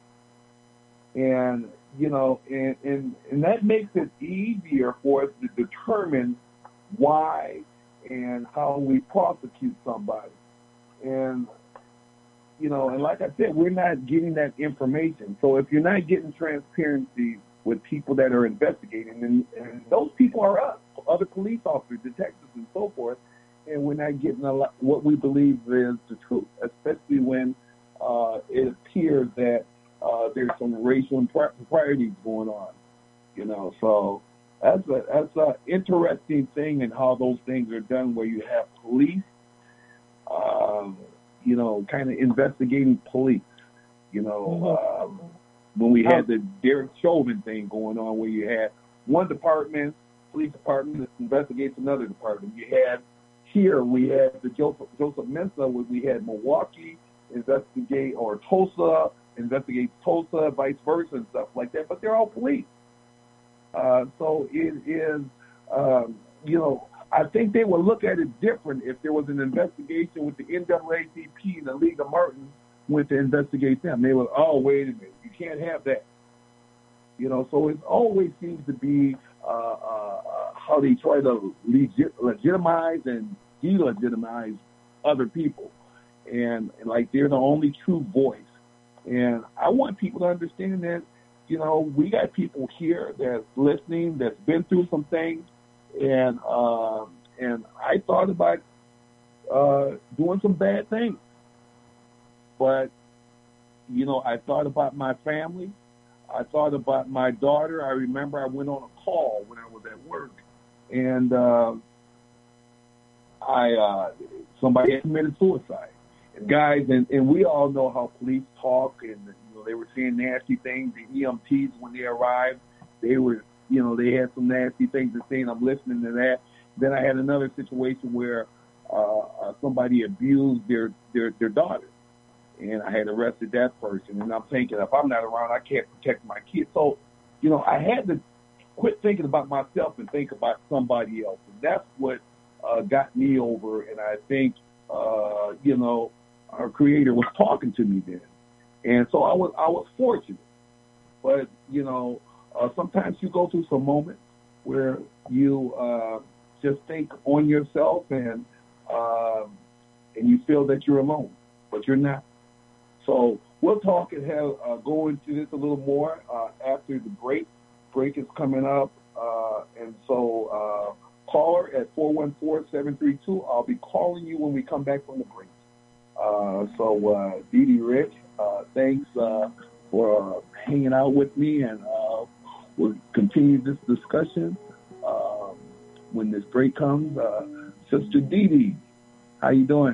And, you know, and, and, and that makes it easier for us to determine why and how we prosecute somebody. And, you know, and like I said, we're not getting that information. So if you're not getting transparency with people that are investigating, and, and those people are us, other police officers, detectives, and so forth, and we're not getting a lot, what we believe is the truth, especially when uh, it appears that uh, there's some racial improprieties going on, you know. So that's a that's an interesting thing in how those things are done, where you have police, um, you know, kind of investigating police, you know. Um, when we had the Derek Chauvin thing going on, where you had one department, police department, that investigates another department. You had here, we had the Joseph, Joseph Mensa, where we had Milwaukee investigate, or Tulsa investigate Tulsa, vice versa, and stuff like that. But they're all police. Uh, so it is, um, you know, I think they would look at it different if there was an investigation with the N double A C P and the League of Martin went to investigate them. They were, oh, wait a minute, you can't have that. You know, so it always seems to be uh, uh, how they try to legit, legitimize and delegitimize other people. And, and like they're the only true voice. And I want people to understand that, you know, we got people here that's listening, that's been through some things. And uh, and I thought about uh, doing some bad things. But, you know, I thought about my family. I thought about my daughter. I remember I went on a call when I was at work. And uh, I uh, somebody had committed suicide. And guys, and, and we all know how police talk, and you know they were saying nasty things. The E M Ts, when they arrived, they were, you know, they had some nasty things to say, and I'm listening to that. Then I had another situation where uh, uh, somebody abused their, their their daughter, and I had arrested that person. And I'm thinking, if I'm not around, I can't protect my kids. So, you know, I had to quit thinking about myself and think about somebody else, and that's what uh, got me over. And I think, uh, you know, our Creator was talking to me then, and so I was I was fortunate. But you know, uh, sometimes you go through some moments where you uh, just think on yourself, and uh, and you feel that you're alone, but you're not. So we'll talk and have uh, go into this a little more uh, after the break. Break is coming up, uh, and so uh, caller at four one four, seven three two. I'll be calling you when we come back from the break. Uh, so, uh, Dee Dee Rich, uh, thanks uh, for uh, hanging out with me, and uh, we'll continue this discussion uh, when this break comes. Uh, Sister Dee Dee, how you doing?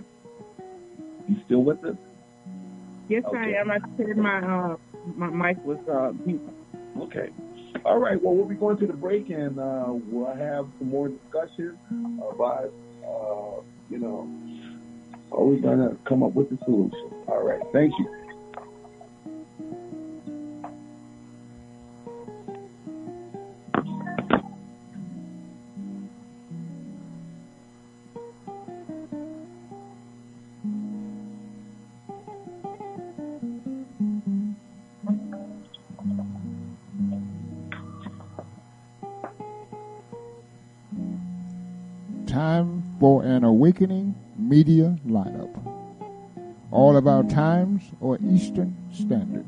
You still with us? Yes, Okay. I am. I said my uh, my mic was uh, mute. Okay. All right. Well, we'll be going to the break, and uh, we'll have some more discussion about, uh, you know, are we going to come up with a solution? All right. Thank you. Time for an awakening media lineup. All of our times are Eastern Standard.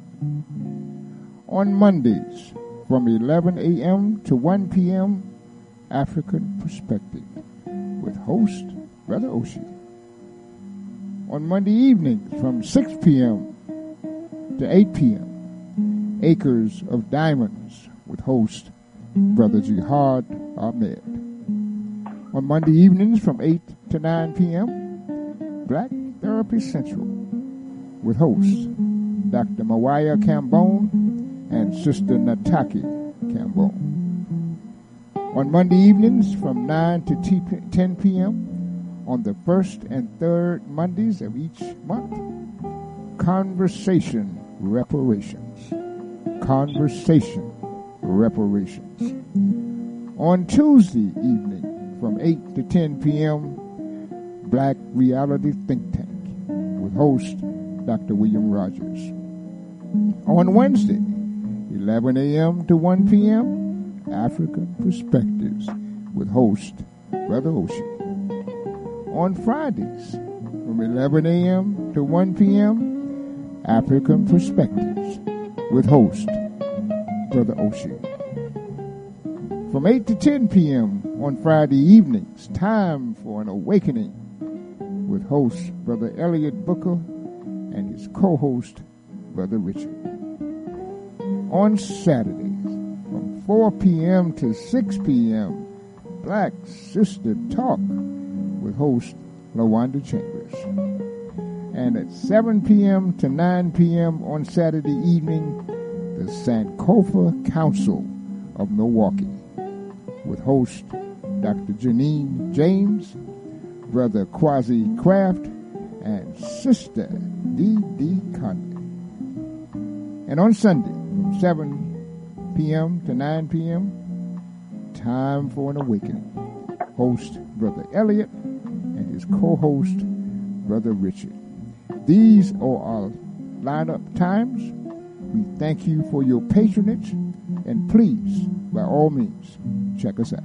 On Mondays from eleven a.m. to one p.m., African Perspective with host Brother Oshi. On Monday evenings from six p.m. to eight p.m., Acres of Diamonds with host Brother Jihad Ahmed. On Monday evenings from eight to nine p.m., Black Therapy Central with hosts Doctor Mawaya Cambone and Sister Nataki Cambone. On Monday evenings from nine to ten p.m., on the first and third Mondays of each month, Conversation Reparations. Conversation Reparations. On Tuesday evening from eight to ten p.m., Black Reality Think Tank with host Doctor William Rogers. On Wednesday, eleven a.m. to one p.m., African Perspectives with host Brother Oshi. On Fridays, from eleven a.m. to one p.m., African Perspectives with host Brother Oshi. From eight to ten p.m. on Friday evenings, Time for an Awakening with host Brother Elliot Booker and his co-host Brother Richard. On Saturdays, from four p.m. to six p.m., Black Sister Talk with host LaWanda Chambers. And at seven p.m. to nine p.m. on Saturday evening, the Sankofa Council of Milwaukee with host Doctor Janine James, Brother Quasi Craft, and Sister Dee Dee Conley. And on Sunday, from seven p.m. to nine p.m., Time for an Awakening. Host Brother Elliot and his co-host Brother Richard. These are our lineup times. We thank you for your patronage, and please, by all means, check us out.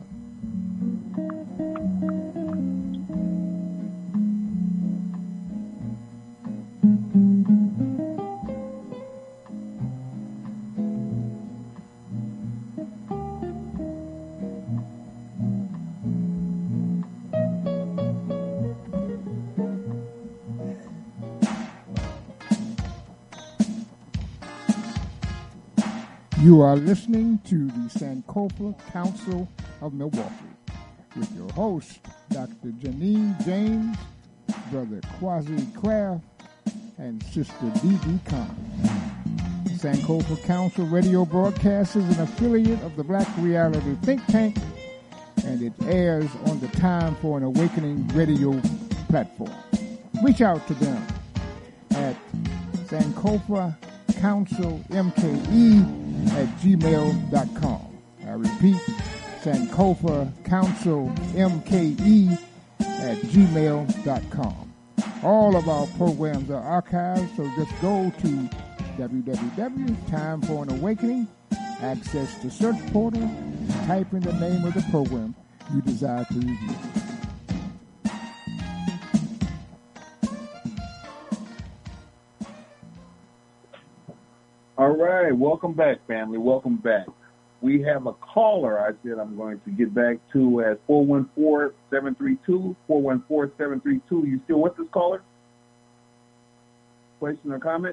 You are listening to the Sankofa Council of Milwaukee with your host, Doctor Janine James, Brother Quasi Craft, and Sister Dee Dee Conley. Sankofa Council radio broadcast is an affiliate of the Black Reality Think Tank, and it airs on the Time for an Awakening radio platform. Reach out to them at Sankofa Council M K E at gmail dot com. I repeat, Sankofa Council M K E at gmail dot com. All of our programs are archived, so just go to w w w dot time for an awakening, access the search portal, and type in the name of the program you desire to review. All right, welcome back, family. Welcome back. We have a caller I said I'm going to get back to at four one four, seven three two, four one four, seven three two. You still with us, caller? Question or comment?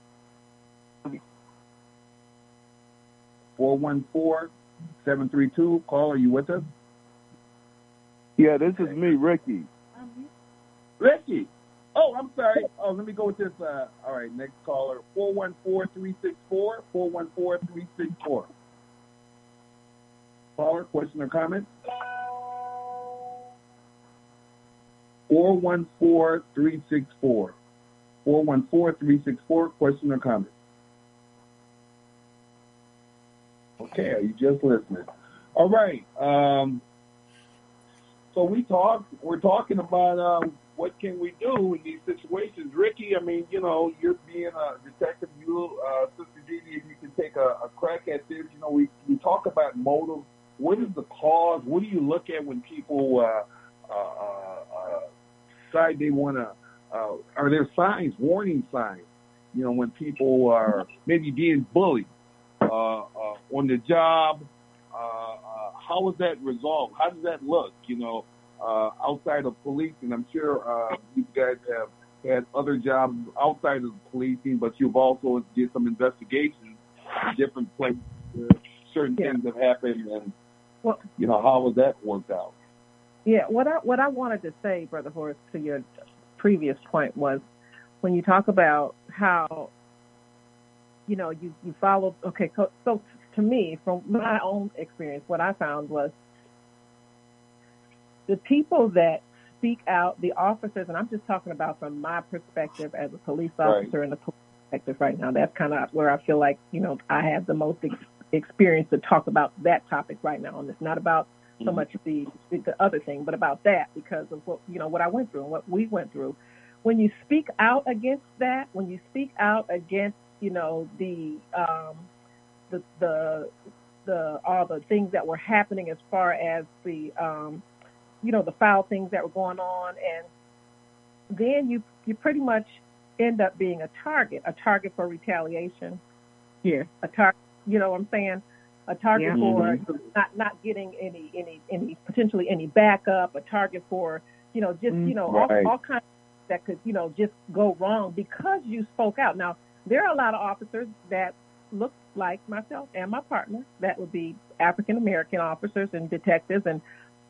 four one four, seven three two. Caller, are you with us? Yeah, this is me, Ricky. Ricky. Oh, I'm sorry. Oh, let me go with this. Uh, all right, next caller, four one four, three six four, four one four, three six four. Caller, question or comment? four one four, three six four. four one four, three six four, question or comment? Okay, are you just listening? All right. Um, so we talk, we're talking about um, what can we do in these situations. Ricky, I mean, you know, you're being a detective. You, uh, Sister Dee, if you can take a, a crack at this. You know, we, we talk about motive. What is the cause? What do you look at when people uh, uh, uh, decide they want to, uh, are there signs, warning signs, you know, when people are maybe being bullied uh, uh, on the job? Uh, uh, how is that resolved? How does that look, you know, uh, outside of policing? I'm sure uh, you guys have had other jobs outside of policing, but you've also did some investigations in different places. Uh, certain yeah. things have happened, and well, you know, how has that worked out? Yeah, what I what I wanted to say, Brother Horace, to your previous point was when you talk about how, you know, you, you followed, okay, so, so to me, from my own experience, what I found was the people that speak out, the officers, and I'm just talking about from my perspective as a police officer right. and the police perspective right now, that's kind of where I feel like, you know, I have the most ex- experience to talk about that topic right now. And it's not about so much the, the other thing, but about that because of what, you know, what I went through and what we went through. When you speak out against that, when you speak out against, you know, the, um, the, the, the, all the things that were happening as far as the, um, you know, the foul things that were going on. And then you, you pretty much end up being a target, a target for retaliation. Yeah. A target, you know what I'm saying? A target yeah. for mm-hmm. not, not getting any, any, any, potentially any backup, a target for, you know, just, you know, right. all, all kinds of that could, you know, just go wrong because you spoke out. Now, there are a lot of officers that look like myself and my partner, that would be African-American officers and detectives, and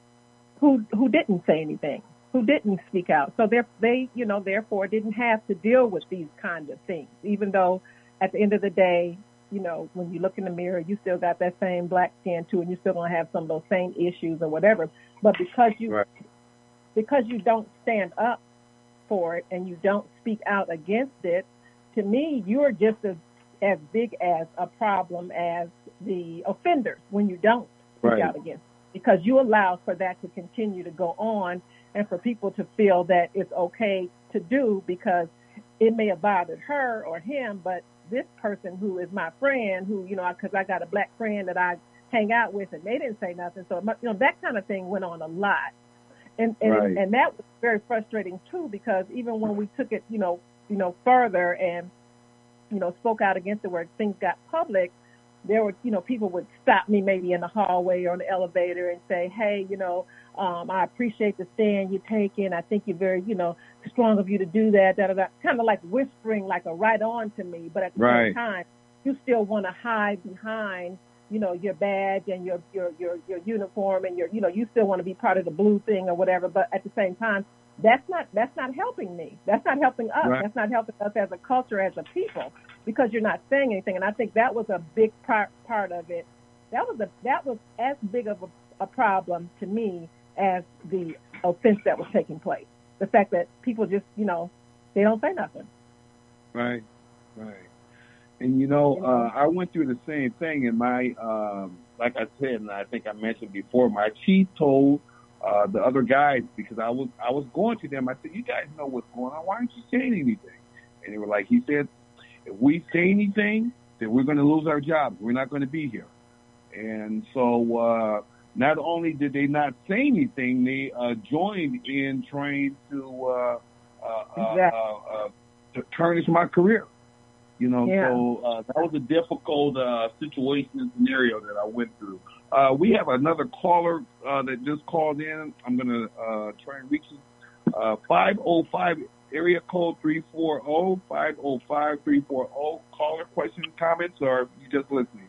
who who didn't say anything, who didn't speak out. So they, they, you know, therefore didn't have to deal with these kind of things, even though at the end of the day, you know, when you look in the mirror, you still got that same black skin too, and you're still going to have some of those same issues or whatever. But because you right. because you don't stand up for it and you don't speak out against it, to me, you're just as, as big as a problem as the offenders when you don't speak right. out against it, because you allow for that to continue to go on and for people to feel that it's okay to do because it may have bothered her or him, but this person who is my friend, who, you know, because I got a black friend that I hang out with and they didn't say nothing. So, you know, that kind of thing went on a lot. And and, right. and that was very frustrating, too, because even when we took it, you know, you know, further and, you know, spoke out against it where things got public, there were, you know, people would stop me maybe in the hallway or in the elevator and say, hey, you know, um, I appreciate the stand you're taking. I think you're very, you know, strong of you to do that, da, da, da. Kind of like whispering like a right on to me. But at the right. same time, you still want to hide behind, you know, your badge and your, your, your, your uniform and your, you know, you still want to be part of the blue thing or whatever. But at the same time, that's not, that's not helping me. That's not helping us. Right. That's not helping us as a culture, as a people, because you're not saying anything. And I think that was a big part, part of it. That was a, that was as big of a, a problem to me as the offense that was taking place. The fact that people just, you know, they don't say nothing. Right, right. And, you know, uh, I went through the same thing in my, um, like I said, and I think I mentioned before, my chief told uh, the other guys, because I was I was going to them, I said, you guys know what's going on. Why aren't you saying anything? And they were like, he said, if we say anything, then we're going to lose our jobs. We're not going to be here. And so uh, not only did they not say anything, they uh, joined in trying to uh, uh, exactly. uh, uh, to tarnish my career. You know, yeah. so uh, that was a difficult uh, situation and scenario that I went through. Uh, we have another caller uh, that just called in. I'm going to uh, try and reach him. Uh, five oh five, area code three four zero, five oh five, three four zero. Caller, questions, comments, or you just listening?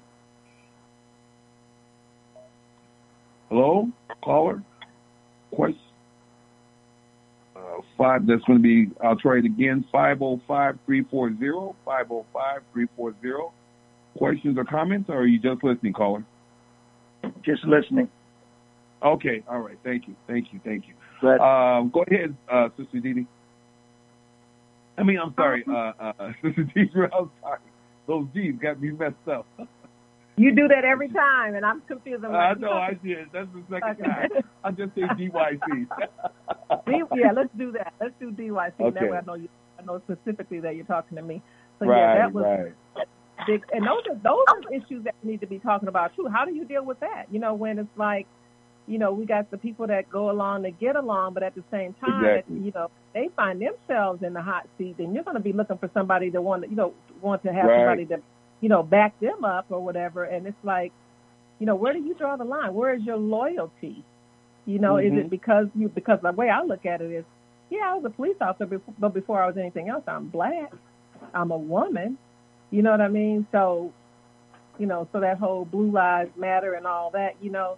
Hello? Caller? Question? Uh, five, that's going to be, I'll try it again, five oh five, three four zero, five oh five, three four zero. Questions or comments, or are you just listening, caller? Just listening. Okay, all right. Thank you, thank you, thank you. Go ahead, um, go ahead uh, Sister Didi. I mean, I'm sorry, uh, uh, Sister Didi, I'm sorry. Those D's got me messed up. You do that every time, and I'm confused. I'm I like, know, I did. That's the second time. I just say D Y C. D, yeah, let's do that. Let's do D Y C. Okay. That way I know you. I know specifically that you're talking to me. So right, yeah, that was right. big. And those are those are issues that we need to be talking about too. How do you deal with that? You know, when it's like, you know, we got the people that go along to get along, but at the same time, Exactly. you know, they find themselves in the hot seat, then you're going to be looking for somebody that want to, you know, want to have Right. somebody that, you know, back them up or whatever. And it's like, you know, where do you draw the line? Where is your loyalty? You know, Mhm. is it because you, because the way I look at it is, yeah, I was a police officer, before, but before I was anything else, I'm black. I'm a woman. You know what I mean? So, you know, so that whole Blue Lives Matter and all that, you know,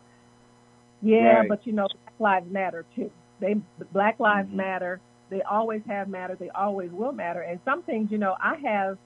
yeah, Right. but, you know, Black Lives Matter too. They Black Lives Mhm. Matter. They always have mattered. They always will matter. And some things, you know, I have,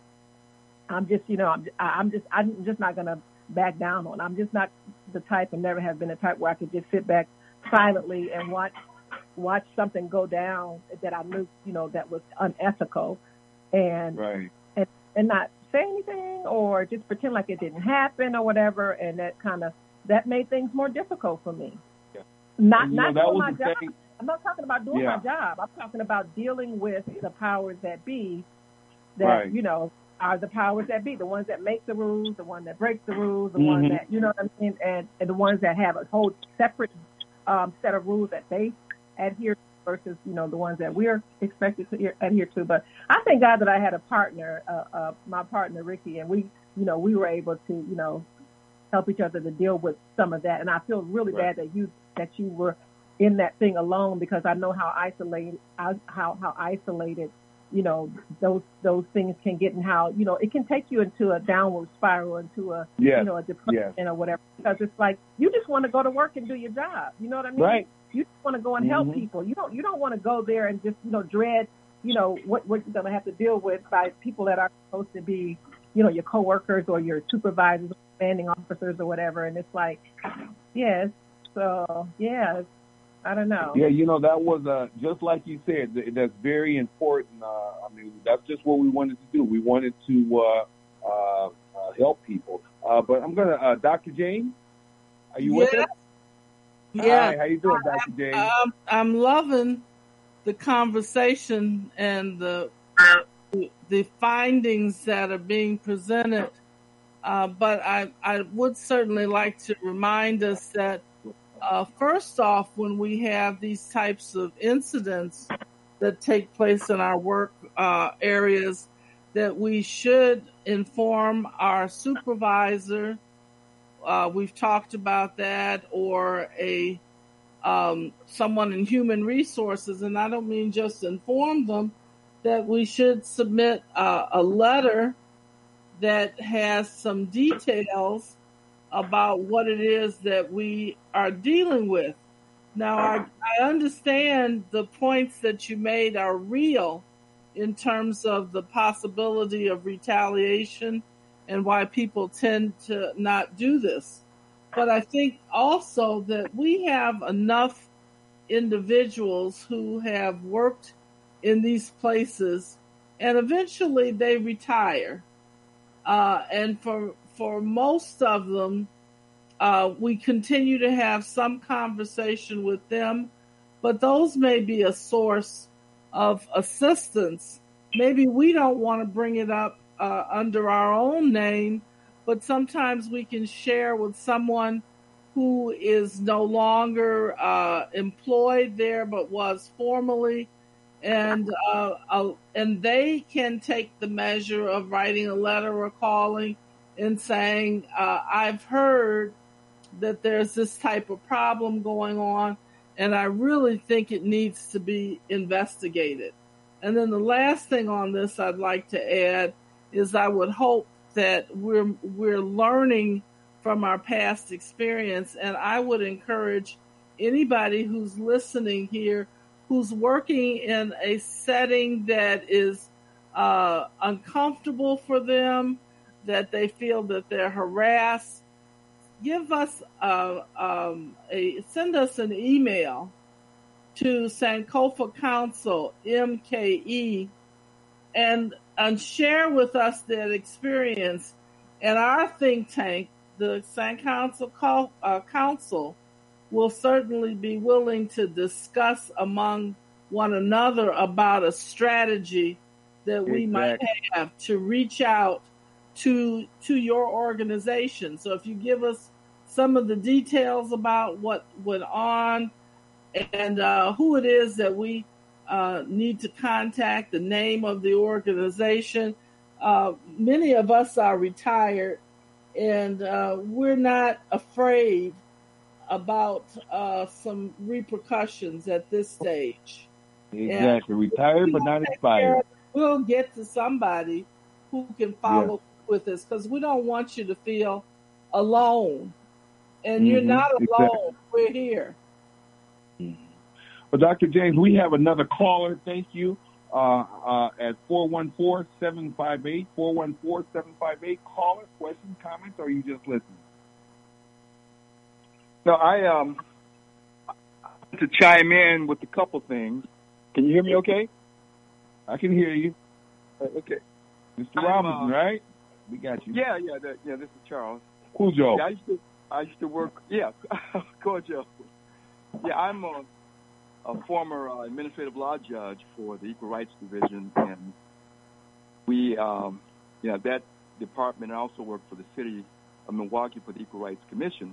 I'm just, you know, I'm, I'm just, I'm just not going to back down on. I'm just not the type, and never have been the type where I could just sit back silently and watch, watch something go down that I knew, you know, that was unethical, and Right. and and not say anything or just pretend like it didn't happen or whatever. And that kind of that made things more difficult for me. Yeah. Not And, you know, not that doing was my the job. thing- I'm not talking about doing Yeah. my job. I'm talking about dealing with the powers that be, that, Right. you know, are the powers that be, the ones that make the rules, the one that breaks the rules, the ones Mhm. that, you know what I mean, and, and the ones that have a whole separate um, set of rules that they adhere to versus, you know, the ones that we're expected to adhere to. But I thank God that I had a partner, uh, uh, my partner, Ricky, and we, you know, we were able to, you know, help each other to deal with some of that. And I feel really Right. bad that you, that you were in that thing alone, because I know how isolated, how, how isolated, you know, those, those things can get, and how, you know, it can take you into a downward spiral, into a, Yes. you know, a depression Yes. or whatever, because it's like, you just want to go to work and do your job. You know what I mean? Right. You just want to go and help Mhm. people. You don't, you don't want to go there and just, you know, dread, you know, what, what you're going to have to deal with by people that are supposed to be, you know, your coworkers or your supervisors, commanding officers or whatever. And it's like, yes. So, yeah, I don't know. Yeah, you know, that was uh, just like you said. th- That's very important. Uh, I mean, that's just what we wanted to do. We wanted to uh, uh, uh, help people. Uh, but I'm gonna, uh, Doctor James, are you with Yes. us? Yeah. Hi, how you doing, Doctor James? Um, I'm loving the conversation and the the findings that are being presented. Uh, but I, I would certainly like to remind us that uh, first off, when we have these types of incidents that take place in our work uh, areas, that we should inform our supervisor. Uh, we've talked about that, or a um, someone in human resources, and I don't mean just inform them, that we should submit uh, a letter that has some details about what it is that we are dealing with. Now, I, I understand the points that you made are real in terms of the possibility of retaliation and why people tend to not do this. But I think also that we have enough individuals who have worked in these places and eventually they retire. Uh, and for, for most of them, uh, we continue to have some conversation with them, but those may be a source of assistance. Maybe we don't want to bring it up uh, under our own name, but sometimes we can share with someone who is no longer uh, employed there but was formerly, and uh, uh, and they can take the measure of writing a letter or calling and saying, uh, I've heard that there's this type of problem going on, and I really think it needs to be investigated. And then the last thing on this I'd like to add is I would hope that we're we're learning from our past experience, and I would encourage anybody who's listening here who's working in a setting that is uh, uncomfortable for them, that they feel that they're harassed, give us uh, um, a send us an email to Sankofa Council, M K E, and and share with us that experience. And our think tank, the Sankofa uh, Council, will certainly be willing to discuss among one another about a strategy that we might Exactly. have to reach out to to your organization. So if you give us some of the details about what went on and uh, who it is that we uh, need to contact, the name of the organization. Uh, many of us are retired, and uh, we're not afraid about uh, some repercussions at this stage. Exactly. And Retired but not inspired. We'll get to somebody who can follow yeah. with us, because we don't want you to feel alone. And mm-hmm. you're not alone. Exactly. We're here. Mm-hmm. Well, Doctor James, we have another caller. Thank you. Uh, uh, at four one four, seven five eight, four one four, seven five eight. Caller, questions, comments, or are you just listening? No, I um to chime in with a couple things. Can you hear me okay? I can hear you. Uh, okay. Mister Robinson, uh, right? We got you. Yeah, yeah, that, yeah, this is Charles. Who's Joe? Yeah, I used to, I used to work, yeah, go Joe. Yeah, I'm a, a former uh, administrative law judge for the Equal Rights Division, and we, um, yeah, that department, I also work for the city of Milwaukee for the Equal Rights Commission.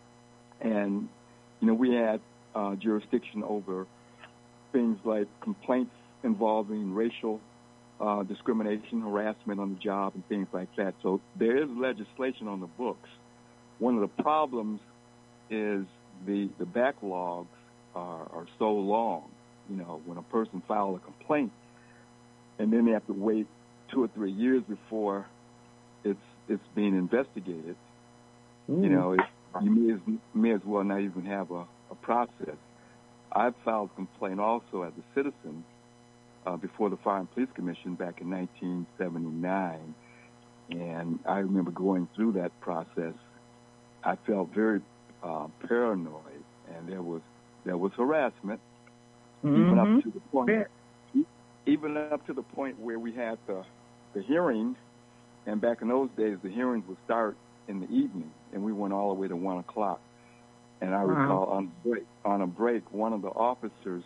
And, you know, we had uh, jurisdiction over things like complaints involving racial uh, discrimination, harassment on the job, and things like that. So there is legislation on the books. One of the problems is the the backlogs are, are so long. You know, when a person files a complaint, and then they have to wait two or three years before it's it's being investigated. Mm. You know, it, you may as, may as well not even have a, a process. I've filed a complaint also as a citizen uh, before the Fire and Police Commission back in nineteen seventy-nine, and I remember going through that process. I felt very uh, paranoid, and there was there was harassment, mm-hmm. even up to the point, yeah. even up to the point where we had the the hearing, and back in those days the hearings would start in the evening, and we went all the way to one o'clock. And I wow. recall on break, on a break, one of the officers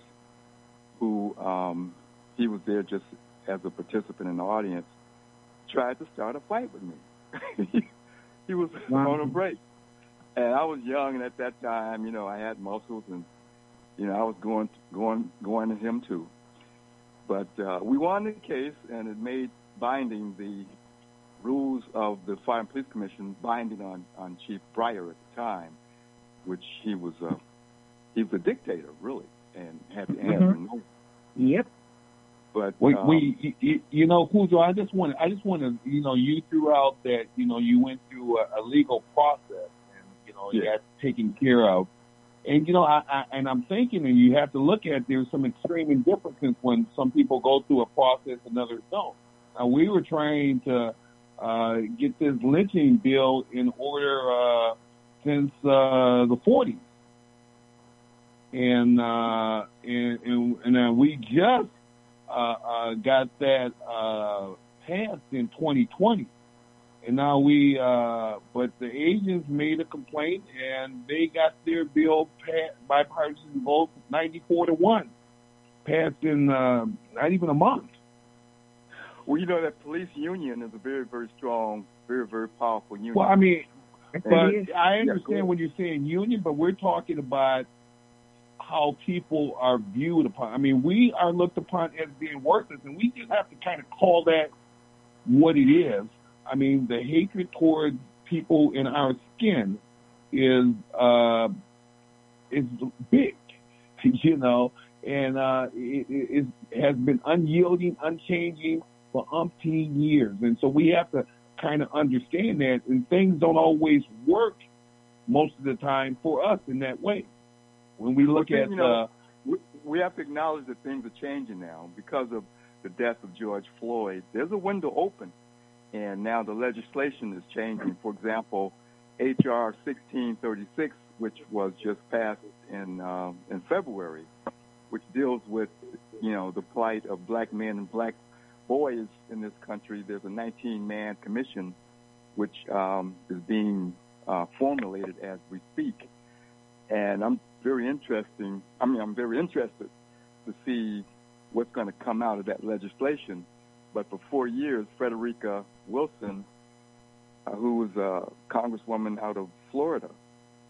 who um, he was there just as a participant in the audience tried to start a fight with me. He was wow. on a break, and I was young, and at that time, you know, I had muscles, and you know, I was going going going to him too. But uh, we won the case, and it made binding the rules of the Fire and Police Commission binding on, on Chief Breyer at the time, which he was a he was a dictator, really, and had to answer. Mm-hmm. Yep. But we, um, we you, you know, Cujo, I just want I just want to you know you threw out that you know you went through a, a legal process and you know yeah. you got taken care of, and you know I, I and I'm thinking and you have to look at there's some extreme differences when some people go through a process and others don't. Now we were trying to uh, get this lynching bill in order. Uh, since uh, the forties. And, uh, and, and, and uh, we just uh, uh, got that uh, passed in twenty twenty. And now we, uh, but the agents made a complaint and they got their bill passed, bipartisan vote, ninety-four to one, passed in uh, not even a month. Well, you know, that police union is a very, very strong, very, very powerful union. Well, I mean, but I understand yeah, when you're saying union, but we're talking about how people are viewed upon. I mean, we are looked upon as being worthless, and we just have to kind of call that what it is. I mean, the hatred towards people in our skin is uh, is big, you know, and uh, it, it, it has been unyielding, unchanging for umpteen years, and so we have to kind of understand that, and things don't always work most of the time for us in that way. When we look well, at, you know, uh, we, we have to acknowledge that things are changing now because of the death of George Floyd. There's a window open, and now the legislation is changing. For example, H R sixteen thirty-six, which was just passed in um, in February, which deals with, you know, the plight of black men and black boys in this country. There's a nineteen-man commission which um, is being uh, formulated as we speak, and I'm very interesting. I mean, I'm very interested to see what's going to come out of that legislation. But for four years, Frederica Wilson, uh, who was a congresswoman out of Florida,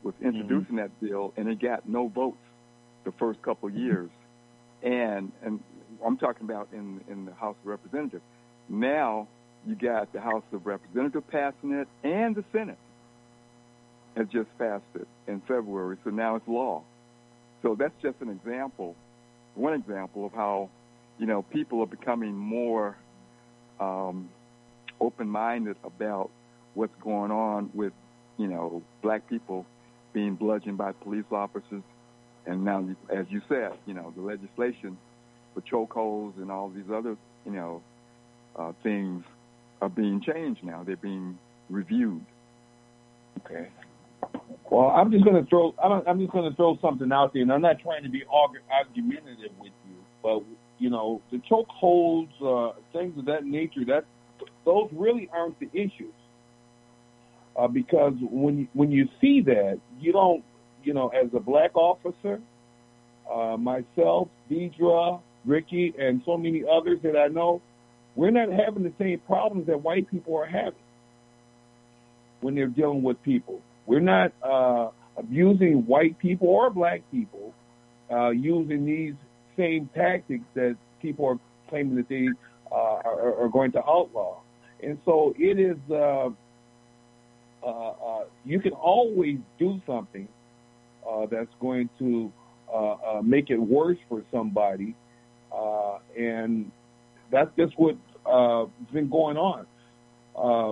was introducing mm-hmm. that bill, and it got no votes the first couple of years. And and I'm talking about in in the House of Representatives. Now you got the House of Representatives passing it, and the Senate has just passed it in February. So now it's law. So that's just an example, one example of how, you know, people are becoming more um, open-minded about what's going on with, you know, black people being bludgeoned by police officers. And now, as you said, you know, the legislation for chokeholds and all these other, you know, uh, things are being changed now. They're being reviewed. Okay. Well, I'm just going to throw. I'm just going to throw something out there, and I'm not trying to be argumentative with you, but you know, the chokeholds, uh, things of that nature, that those really aren't the issues. Uh, because when you, when you see that, you don't, you know, as a black officer, uh, myself, Deidre, Ricky, and so many others that I know, we're not having the same problems that white people are having when they're dealing with people. We're not uh, abusing white people or black people uh, using these same tactics that people are claiming that they uh, are, are going to outlaw. And so it is, uh, uh, uh, you can always do something uh, that's going to uh, uh, make it worse for somebody. Uh, and that's just what's uh, been going on. Uh,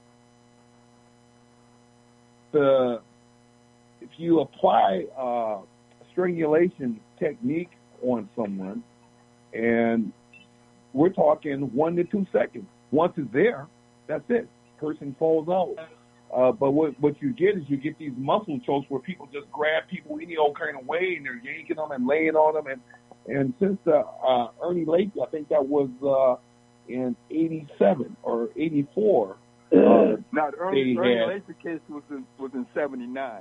The, if you apply uh, strangulation technique on someone, and we're talking one to two seconds. Once it's there, that's it. Person falls out. Uh, but what what you get is you get these muscle chokes where people just grab people any old kind of way, and they're yanking them and laying on them. And and since uh, uh, Ernie Lake, I think that was uh, in eighty-seven or eighty-four. Uh, now, the Ernie, Ernie Lacy case was in, was in seventy-nine.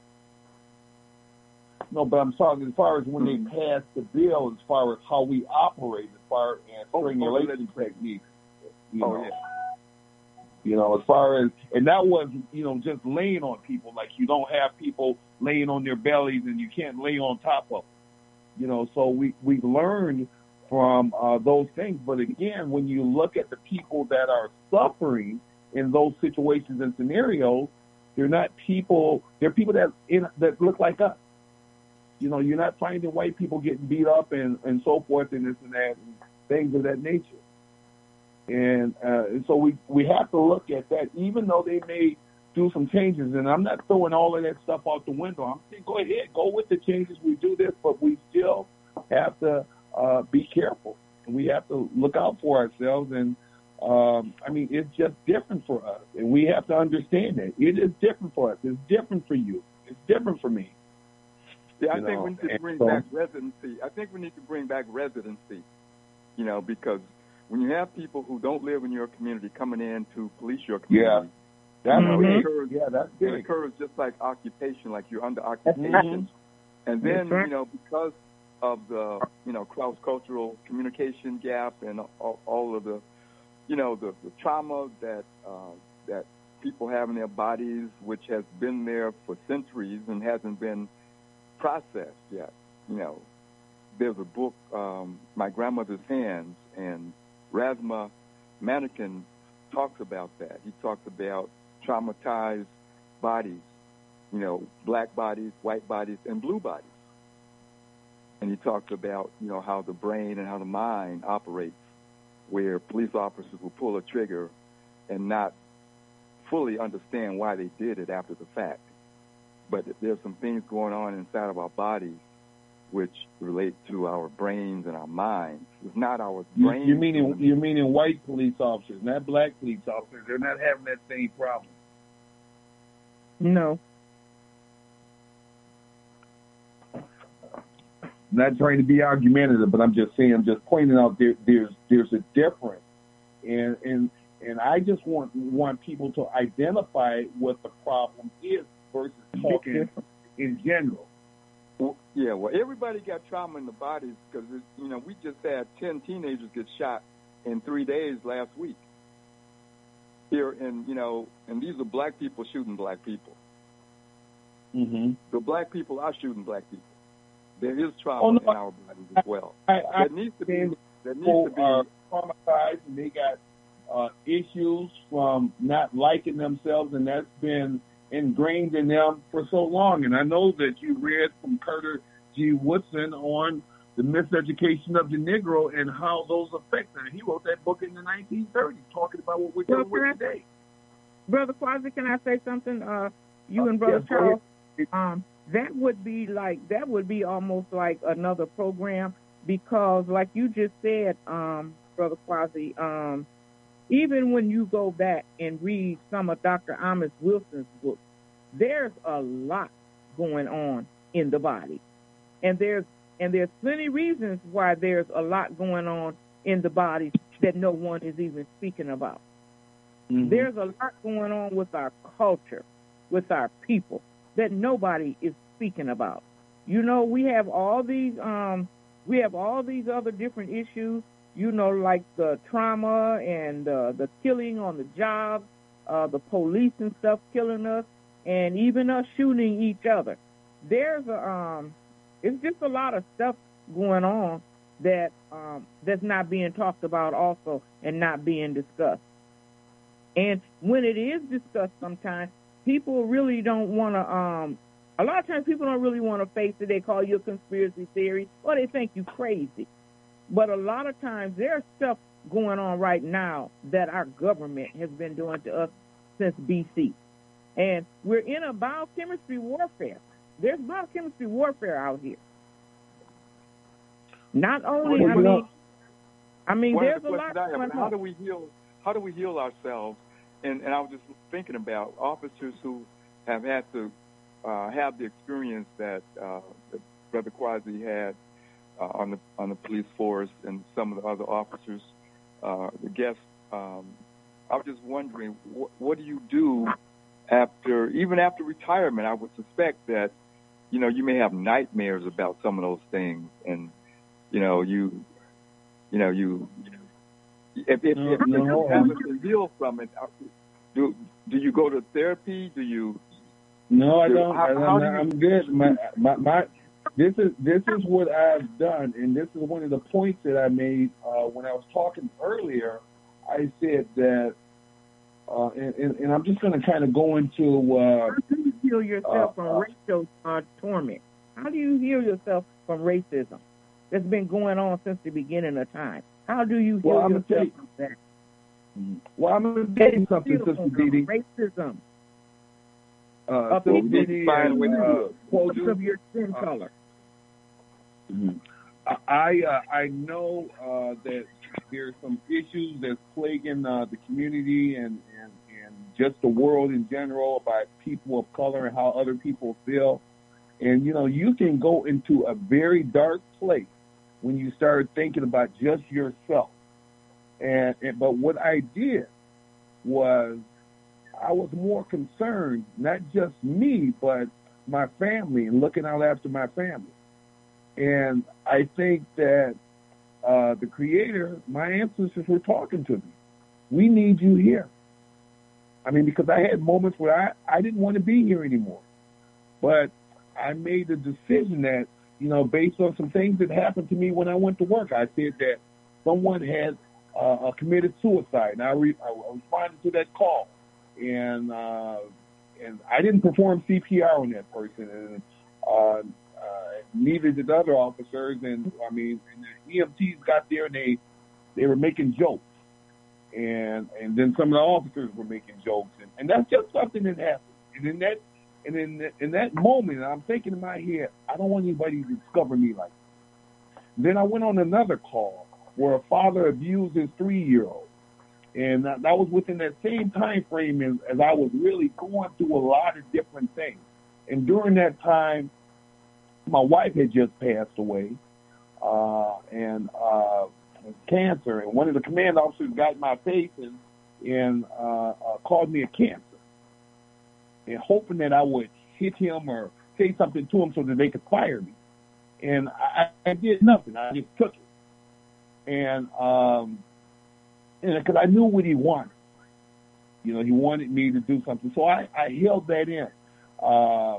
No, but I'm talking as far as when mm-hmm. they passed the bill, as far as how we operate, as far as strangulation oh, techniques. You oh, know, yeah. You know, as far as, and that was, you know, just laying on people. Like, you don't have people laying on their bellies and you can't lay on top of them. You know, so we, we learned from uh, those things. But again, when you look at the people that are suffering in those situations and scenarios, they're not people, they're people that in, that look like us. You know, you're not finding white people getting beat up and, and so forth and this and that, and things of that nature. And, uh, and so we, we have to look at that, even though they may do some changes. And I'm not throwing all of that stuff out the window. I'm saying go ahead, go with the changes. We do this, but we still have to uh, be careful. And we have to look out for ourselves. And, um, I mean, it's just different for us. And we have to understand that. It is different for us. It's different for you. It's different for me. Yeah, I you think know? we need to bring so, back residency. I think we need to bring back residency, you know, because when you have people who don't live in your community coming in to police your community, yeah, that's you know, big. it occurs, yeah, that's big. It occurs just like occupation, like you're under occupation. And then, right. you know, because of the, you know, cross-cultural communication gap and all, all of the, you know, the, the trauma that uh, that people have in their bodies, which has been there for centuries and hasn't been processed yet. You know, there's a book, um, My Grandmother's Hands, and Rasma Mannequin talks about that. He talks about traumatized bodies, you know, black bodies, white bodies, and blue bodies. And he talks about, you know, how the brain and how the mind operates, where police officers will pull a trigger and not fully understand why they did it after the fact. But there's some things going on inside of our bodies which relate to our brains and our minds. It's not our brains. You, you meaning you meaning white police officers, not black police officers? They're not having that same problem. No. I'm not trying to be argumentative, but I'm just saying, I'm just pointing out there, there's there's a difference, and and and I just want want people to identify what the problem is versus talking in general. Well, yeah, well, everybody got trauma in the bodies because, you know, we just had ten teenagers get shot in three days last week here, and, you know, and these are black people shooting black people. Mm-hmm. So black people are shooting black people. There is trauma Oh, no, in our bodies as well. I, I, There needs to be. There needs people to be. are traumatized and they got uh, issues from not liking themselves, and that's been ingrained in them for so long. And I know that you read from Carter G. Woodson on the miseducation of the Negro and how those affect them. He wrote that book in the nineteen thirties, talking about what we're Well, dealing with can I- today. Brother Quasi, can I say something? Uh, you and Uh, Brother yes, go ahead. Charles, um, that would be like that would be almost like another program because, like you just said, um, Brother Quasi, um, even when you go back and read some of Doctor Amos Wilson's books, there's a lot going on in the body, and there's and there's plenty reasons why there's a lot going on in the body that no one is even speaking about. Mm-hmm. There's a lot going on with our culture, with our people, that nobody is speaking about. You know, we have all these, um, we have all these other different issues. You know, like the trauma and uh, the killing on the job, uh, the police and stuff killing us, and even us shooting each other. There's a, um, it's just a lot of stuff going on that um, that's not being talked about also and not being discussed. And when it is discussed sometimes, people really don't want to, um, a lot of times people don't really want to face it. They call you a conspiracy theory or they think you crazy. But a lot of times there's stuff going on right now that our government has been doing to us since B C. And we're in a biochemistry warfare. There's biochemistry warfare out here. Not only, Well, I you know, mean, I mean, One there's of a the lot questions I have going is how on. do we heal? How do we heal ourselves? And and I was just thinking about officers who have had to uh, have the experience that, uh, that Brother Quasi had uh, on the on the police force and some of the other officers, uh, the guests. Um, I was just wondering, wh- what do you do after, even after retirement? I would suspect that, you know, you may have nightmares about some of those things, and you know, you, you know, you. If, if, No, if no, you um, haven't to heal from it, do do you go to therapy? Do you? No, I do- don't. How, I'm, how do you, I'm good. My, my, my, this is this is what I've done, and this is one of the points that I made uh, when I was talking earlier. I said that, uh, and, and, and I'm just going to kind of go into. Uh, How do you heal yourself uh, from uh, racial uh, torment? How do you heal yourself from racism that's been going on since the beginning of time? How do you heal Well, I'm gonna yourself tell you- from that? well, I'm going to tell you something, Heal Sister from Didi. racism Uh, of Sister people Didi find a and, way to uh, do it. because Koju, of your skin uh, color. Mhm. I uh, I know uh, that there's some issues that's plaguing uh, the community and, and, and just the world in general about people of color and how other people feel. And, you know, you can go into a very dark place when you start thinking about just yourself. And, and but what I did was I was more concerned, not just me, but my family and looking out after my family. And I think that uh, the Creator, my ancestors were talking to me. We need you here. I mean, because I had moments where I, I didn't want to be here anymore. But I made the decision that, you know, based on some things that happened to me when I went to work, I said that someone had uh, committed suicide. And I, re- I responded to that call. And uh, and I didn't perform C P R on that person. And uh, Uh, neither did the other officers, and I mean, and the E M Ts got there and they they were making jokes, and and then some of the officers were making jokes, and, and that's just something that happened. And in that and in in that moment, I'm thinking in my head, I don't want anybody to discover me like that. Then I went on another call where a father abused his three-year-old, and that, that was within that same time frame as, as I was really going through a lot of different things. And during that time, my wife had just passed away, uh, and uh, cancer. And one of the command officers got in my face and, and uh, uh, called me a cancer, and hoping that I would hit him or say something to him so that they could fire me. And I, I did nothing. I just took it, and um, and because I knew what he wanted. You know, he wanted me to do something, so I, I held that in. Um,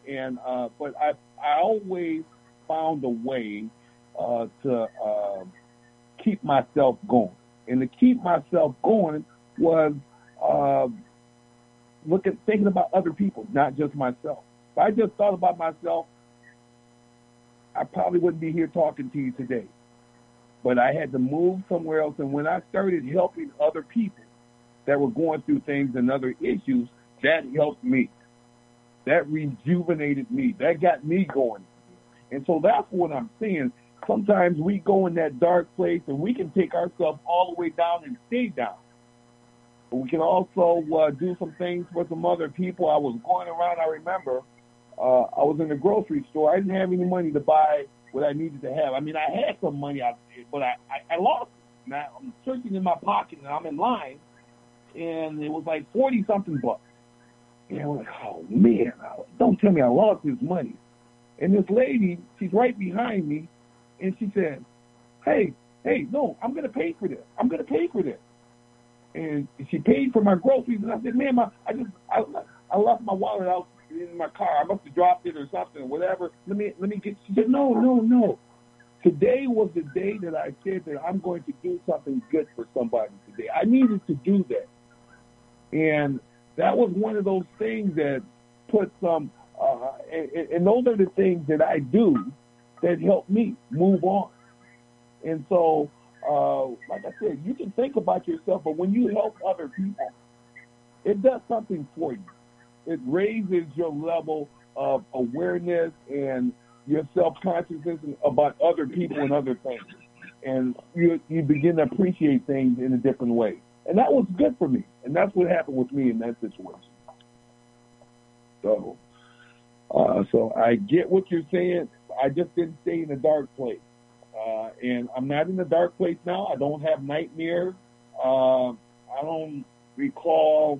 And uh, but I I always found a way uh, to uh, keep myself going, and to keep myself going was uh, looking, thinking about other people, not just myself. If I just thought about myself, I probably wouldn't be here talking to you today. But I had to move somewhere else, and when I started helping other people that were going through things and other issues, that helped me. That rejuvenated me. That got me going. And so that's what I'm saying. Sometimes we go in that dark place and we can take ourselves all the way down and stay down. But we can also uh, do some things for some other people. I was going around, I remember, uh, I was in the grocery store. I didn't have any money to buy what I needed to have. I mean, I had some money, out there, but I, I, I lost it. Now I'm searching in my pocket and I'm in line, and it was like forty-something bucks. And I was like, oh, man, don't tell me I lost this money. And this lady, she's right behind me, and she said, hey, hey, no, I'm going to pay for this. I'm going to pay for this. And she paid for my groceries, and I said, man, my, I just, I, I left my wallet out in my car. I must have dropped it or something or whatever. Let me, let me get, she said, no, no, no. Today was the day that I said that I'm going to do something good for somebody today. I needed to do that. And that was one of those things that put some, uh, and, and those are the things that I do that help me move on. And so, uh, like I said, you can think about yourself, but when you help other people, it does something for you. It raises your level of awareness and your self-consciousness about other people and other things. And you, you begin to appreciate things in a different way. And that was good for me. And that's what happened with me in that situation. So, uh, so I get what you're saying. I just didn't stay in a dark place. Uh, and I'm not in a dark place now. I don't have nightmares. Uh, I don't recall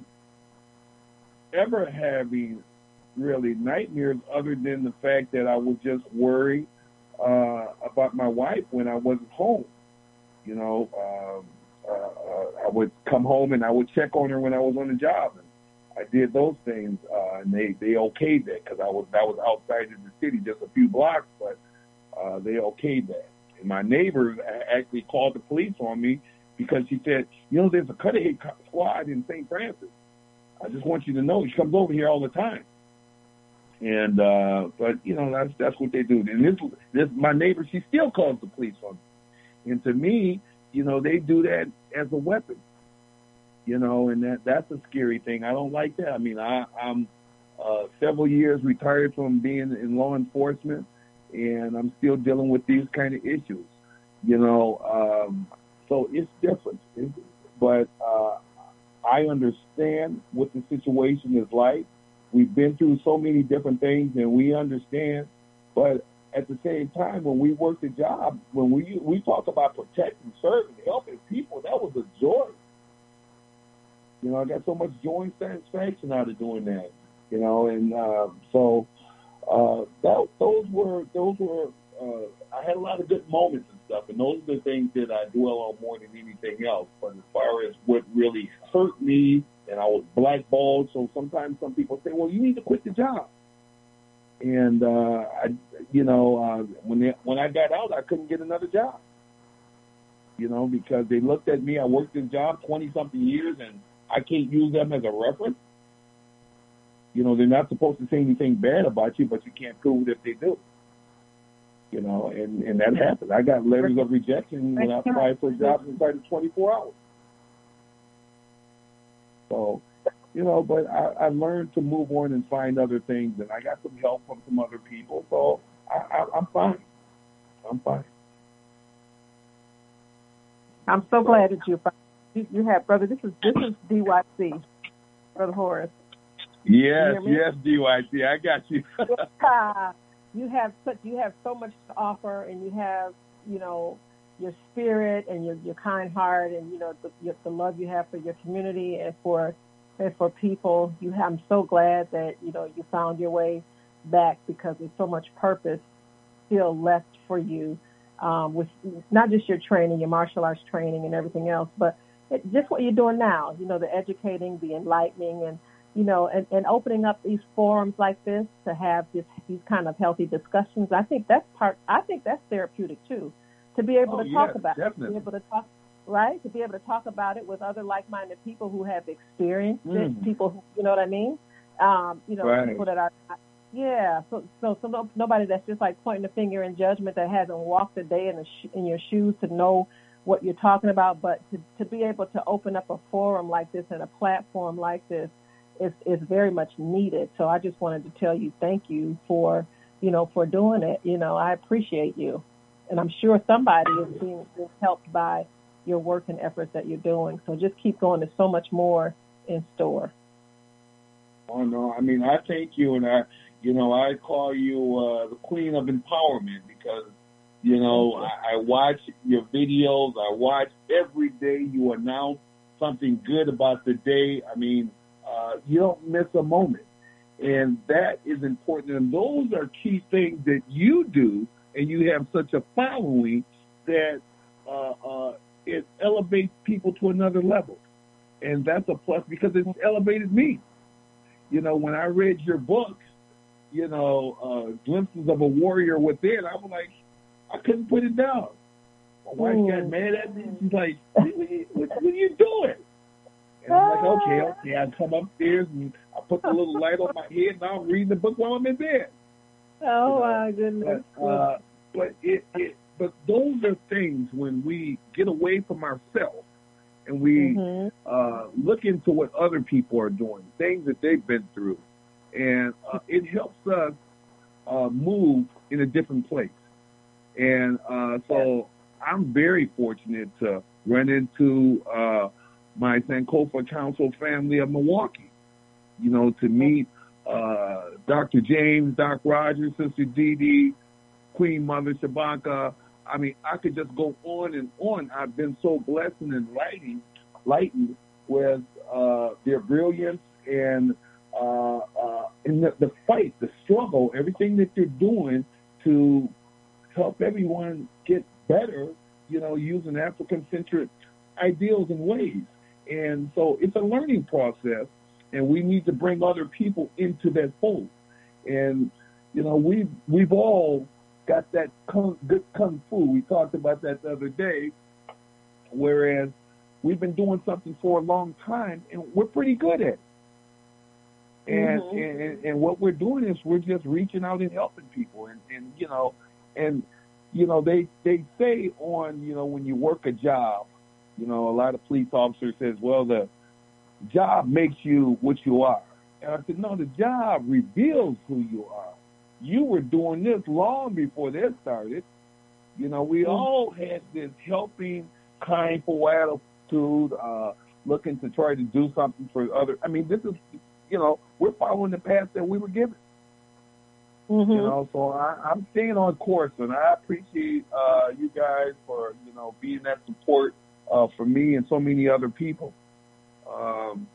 ever having really nightmares other than the fact that I was just worried uh, about my wife when I wasn't home. You know, um, Uh, uh, I would come home and I would check on her when I was on the job, and I did those things, uh, and they they okayed that because I was that was outside of the city, just a few blocks, but uh, they okayed that. And my neighbor actually called the police on me because she said, you know, there's a Cudahy squad in Saint Francis. I just want you to know she comes over here all the time. And uh, but you know that's that's what they do. And this this my neighbor, she still calls the police on me, and to me, you know, they do that as a weapon, you know, and that that's a scary thing. I don't like that. I mean, I, I'm uh, several years retired from being in law enforcement, and I'm still dealing with these kind of issues, you know. Um, so it's different. It's, but uh, I understand what the situation is like. We've been through so many different things, and we understand. But at the same time, when we work the job, when we we talk about protecting, serving, helping people, that was a joy. You know, I got so much joy and satisfaction out of doing that. You know, and uh, so uh, that those were those were uh, I had a lot of good moments and stuff, and those are the things that I dwell on more than anything else. But as far as what really hurt me, and I was blackballed, so sometimes some people say, "Well, you need to quit the job." And, uh, I, you know, uh, when they, when I got out, I couldn't get another job, you know, because they looked at me. I worked this job twenty-something years, and I can't use them as a reference. You know, they're not supposed to say anything bad about you, but you can't prove it if they do. You know, and, and that happened. I got letters of rejection when I applied for jobs inside of twenty-four hours. So, you know, but I, I learned to move on and find other things, and I got some help from some other people, so I, I, I'm fine. I'm fine. I'm so glad that you you, you have, brother. This is this is D Y C, Brother Horace. Yes, yes, D Y C. I got you. you have such you have so much to offer, and you have you know your spirit and your your kind heart, and you know the your, the love you have for your community and for. And for people, you have, I'm so glad that, you know, you found your way back because there's so much purpose still left for you um, with not just your training, your martial arts training and everything else, but it, just what you're doing now, you know, the educating, the enlightening, and you know, and, and opening up these forums like this to have this, these kind of healthy discussions, I think that's part, I think that's therapeutic too, to be able Oh, to talk yes, about it, to definitely. be able to talk, right, to be able to talk about it with other like-minded people who have experienced Mhm. it, people who, you know what I mean? Um, you know, Right. people that are, yeah, so so, so no, nobody that's just like pointing the finger in judgment, that hasn't walked a day in, the sh- in your shoes to know what you're talking about, but to, to be able to open up a forum like this and a platform like this is, is very much needed. So I just wanted to tell you thank you for, you know, for doing it. You know, I appreciate you. And I'm sure somebody is being, being helped by your work and efforts that you're doing. So just keep going. There's so much more in store. Oh, no, I mean, I thank you, and I, you know, I call you uh, the queen of empowerment because, you know, I, I watch your videos. I watch every day you announce something good about the day. I mean, uh, you don't miss a moment. And that is important. And those are key things that you do, and you have such a following that uh, uh, it elevates people to another level. And that's a plus because it's elevated me. You know, when I read your book, you know, uh, Glimpses of a Warrior Within, I was like, I couldn't put it down. My wife Mm. got mad at me. She's like, what, what, what, what are you doing? And I'm like, okay, okay. I come upstairs and I put the little light on my head and I'll read the book while I'm in bed. Oh, my goodness. But, uh, but, it, it, but those are things when we get away from ourselves and we Mhm. uh, look into what other people are doing, things that they've been through. And uh, it helps us uh, move in a different place. And uh, so I'm very fortunate to run into uh, my Sankofa Council family of Milwaukee, you know, to meet uh, Doctor James, Doc Rogers, Sister Dee Dee, Queen Mother Shabaka. I mean, I could just go on and on. I've been so blessed and enlightened, enlightened with uh, their brilliance and uh, uh, in the, the fight, the struggle, everything that they're doing to help everyone get better, you know, using African-centric ideals and ways. And so it's a learning process, and we need to bring other people into that fold. And, you know, we've, we've all got that kung, good kung fu. We talked about that the other day, whereas we've been doing something for a long time, and we're pretty good at it. And, Mhm. and and what we're doing is we're just reaching out and helping people. And, and you know, and, you know, they, they say on, you know, when you work a job, you know, a lot of police officers says, well, the job makes you what you are. And I said, no, the job reveals who you are. You were doing this long before this started. You know, we all had this helping, kindful attitude, uh, looking to try to do something for others. I mean, this is, you know, we're following the path that we were given. Mm-hmm. You know, so I, I'm staying on course, and I appreciate uh, you guys for, you know, being that support uh, for me and so many other people. Um,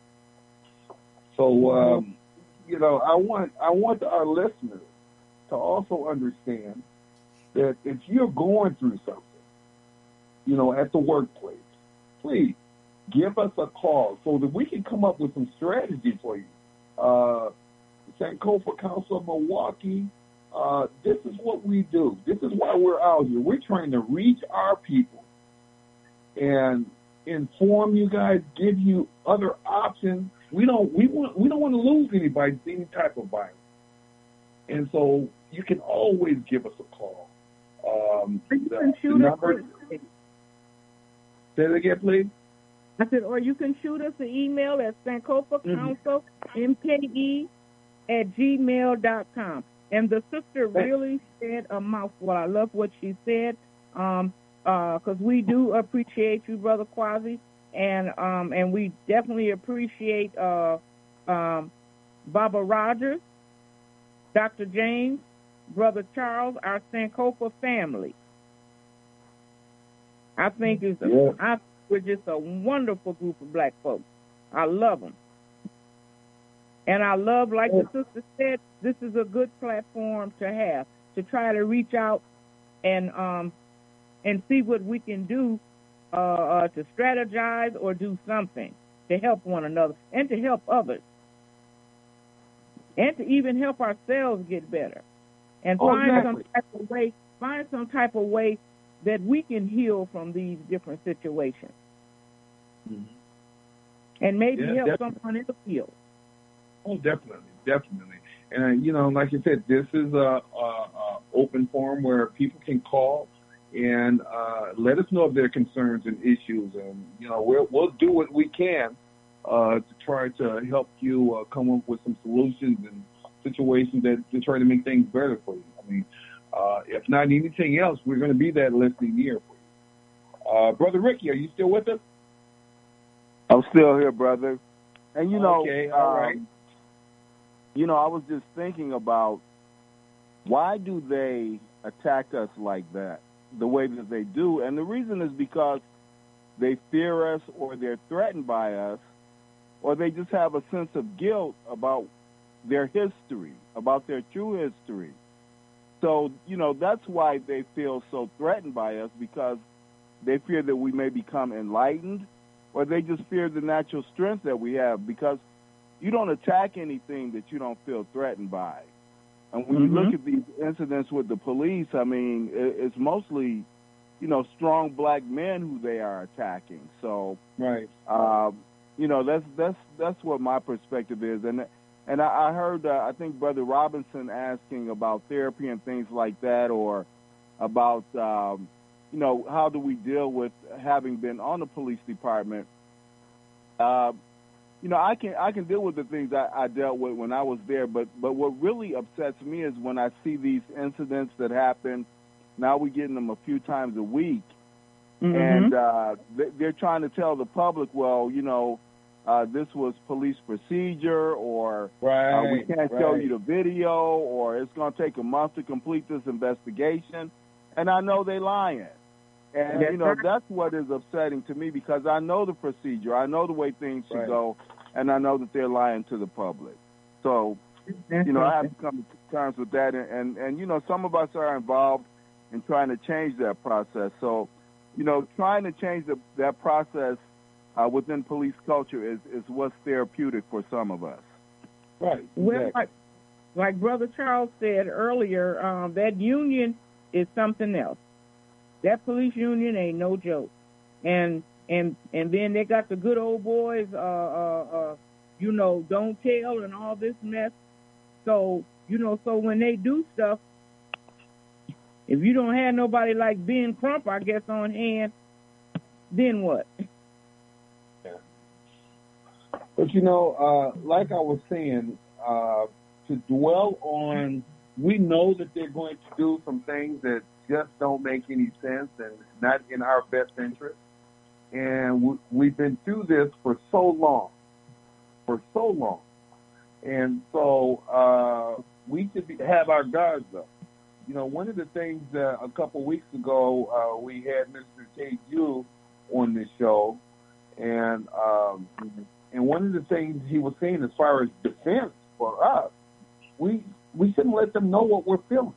so, um, you know, I want I want our listeners to also understand that if you're going through something, you know, at the workplace, please give us a call so that we can come up with some strategy for you. Uh, Sankofa Council of Milwaukee, uh, this is what we do. This is why we're out here. We're trying to reach our people and inform you guys, give you other options. We don't we want we don't want to lose anybody to any type of violence. And so you can always give us a call. Um, You the, can the shoot us. number, say it again, please. I said, or you can shoot us an email at Sankofa Council, M K E, at gmail dot com. And the sister really said a mouthful. I love what she said, um, because we do appreciate you, Brother Quasi, and um, and we definitely appreciate uh, um, Baba Rogers, Doctor James, Brother Charles, our Sankofa family. I think it's a, Yeah. I, we're just a wonderful group of black folks. I love them. And I love, like the sister said, this is a good platform to have, to try to reach out and um and see what we can do uh, uh, to strategize or do something to help one another and to help others. and to even help ourselves get better, and Oh, find exactly. some type of way, find some type of way that we can heal from these different situations, Mhm. and maybe Yeah, help definitely. someone in the field. Oh, definitely, definitely. And uh, you know, like I said, this is a, a, a open forum where people can call and uh, let us know of their concerns and issues, and you know, we'll we'll do what we can uh, to try to help you uh, come up with some solutions and situations that to try to make things better for you. I mean, uh, if not anything else, we're going to be that listening ear for you. Uh, Brother Ricky, are you still with us? I'm still here, brother. And you know, Okay, all um, right. you know, I was just thinking about why do they attack us like that, the way that they do? And the reason is because they fear us, or they're threatened by us, or they just have a sense of guilt about their history, about their true history. So, you know, that's why they feel so threatened by us, because they fear that we may become enlightened, or they just fear the natural strength that we have, because you don't attack anything that you don't feel threatened by. And when Mm-hmm. you look at these incidents with the police, I mean, it, it's mostly, you know, strong black men who they are attacking. So, Right. um, you know, that's that's that's what my perspective is. And and I, I heard, uh, I think Brother Robinson asking about therapy and things like that, or about, um, you know, how do we deal with having been on the police department. Uh, you know, I can I can deal with the things I, I dealt with when I was there, but but what really upsets me is when I see these incidents that happen. Now we're getting them a few times a week, Mm-hmm. and uh, they- they're trying to tell the public, well, you know, uh, this was police procedure, or Right. uh, we can't show right. you the video, or it's going to take a month to complete this investigation. And I know they're lying. And, Yes, you know, sir. that's what is upsetting to me, because I know the procedure. I know the way things should Right. go, and I know that they're lying to the public. So, That's you know, I right. have to come to terms with that. And, and, and, you know, some of us are involved in trying to change that process. So, you know, trying to change the, that process uh, within police culture is, is what's therapeutic for some of us. Right. Well, Exactly. like, like Brother Charles said earlier, um, that union is something else. That police union ain't no joke. And and and then they got the good old boys, uh, uh, uh, you know, don't tell and all this mess. So, you know, so when they do stuff, if you don't have nobody like Ben Crump, I guess, on hand, then what? But you know, uh, like I was saying, uh, to dwell on, we know that they're going to do some things that just don't make any sense and not in our best interest. And we, we've been through this for so long, for so long. And so uh, we should be, have our guards up. You know, one of the things uh, a couple of weeks ago, uh, we had Mister K. Yu on this show, and um, and one of the things he was saying as far as defense for us, we we shouldn't let them know what we're feeling.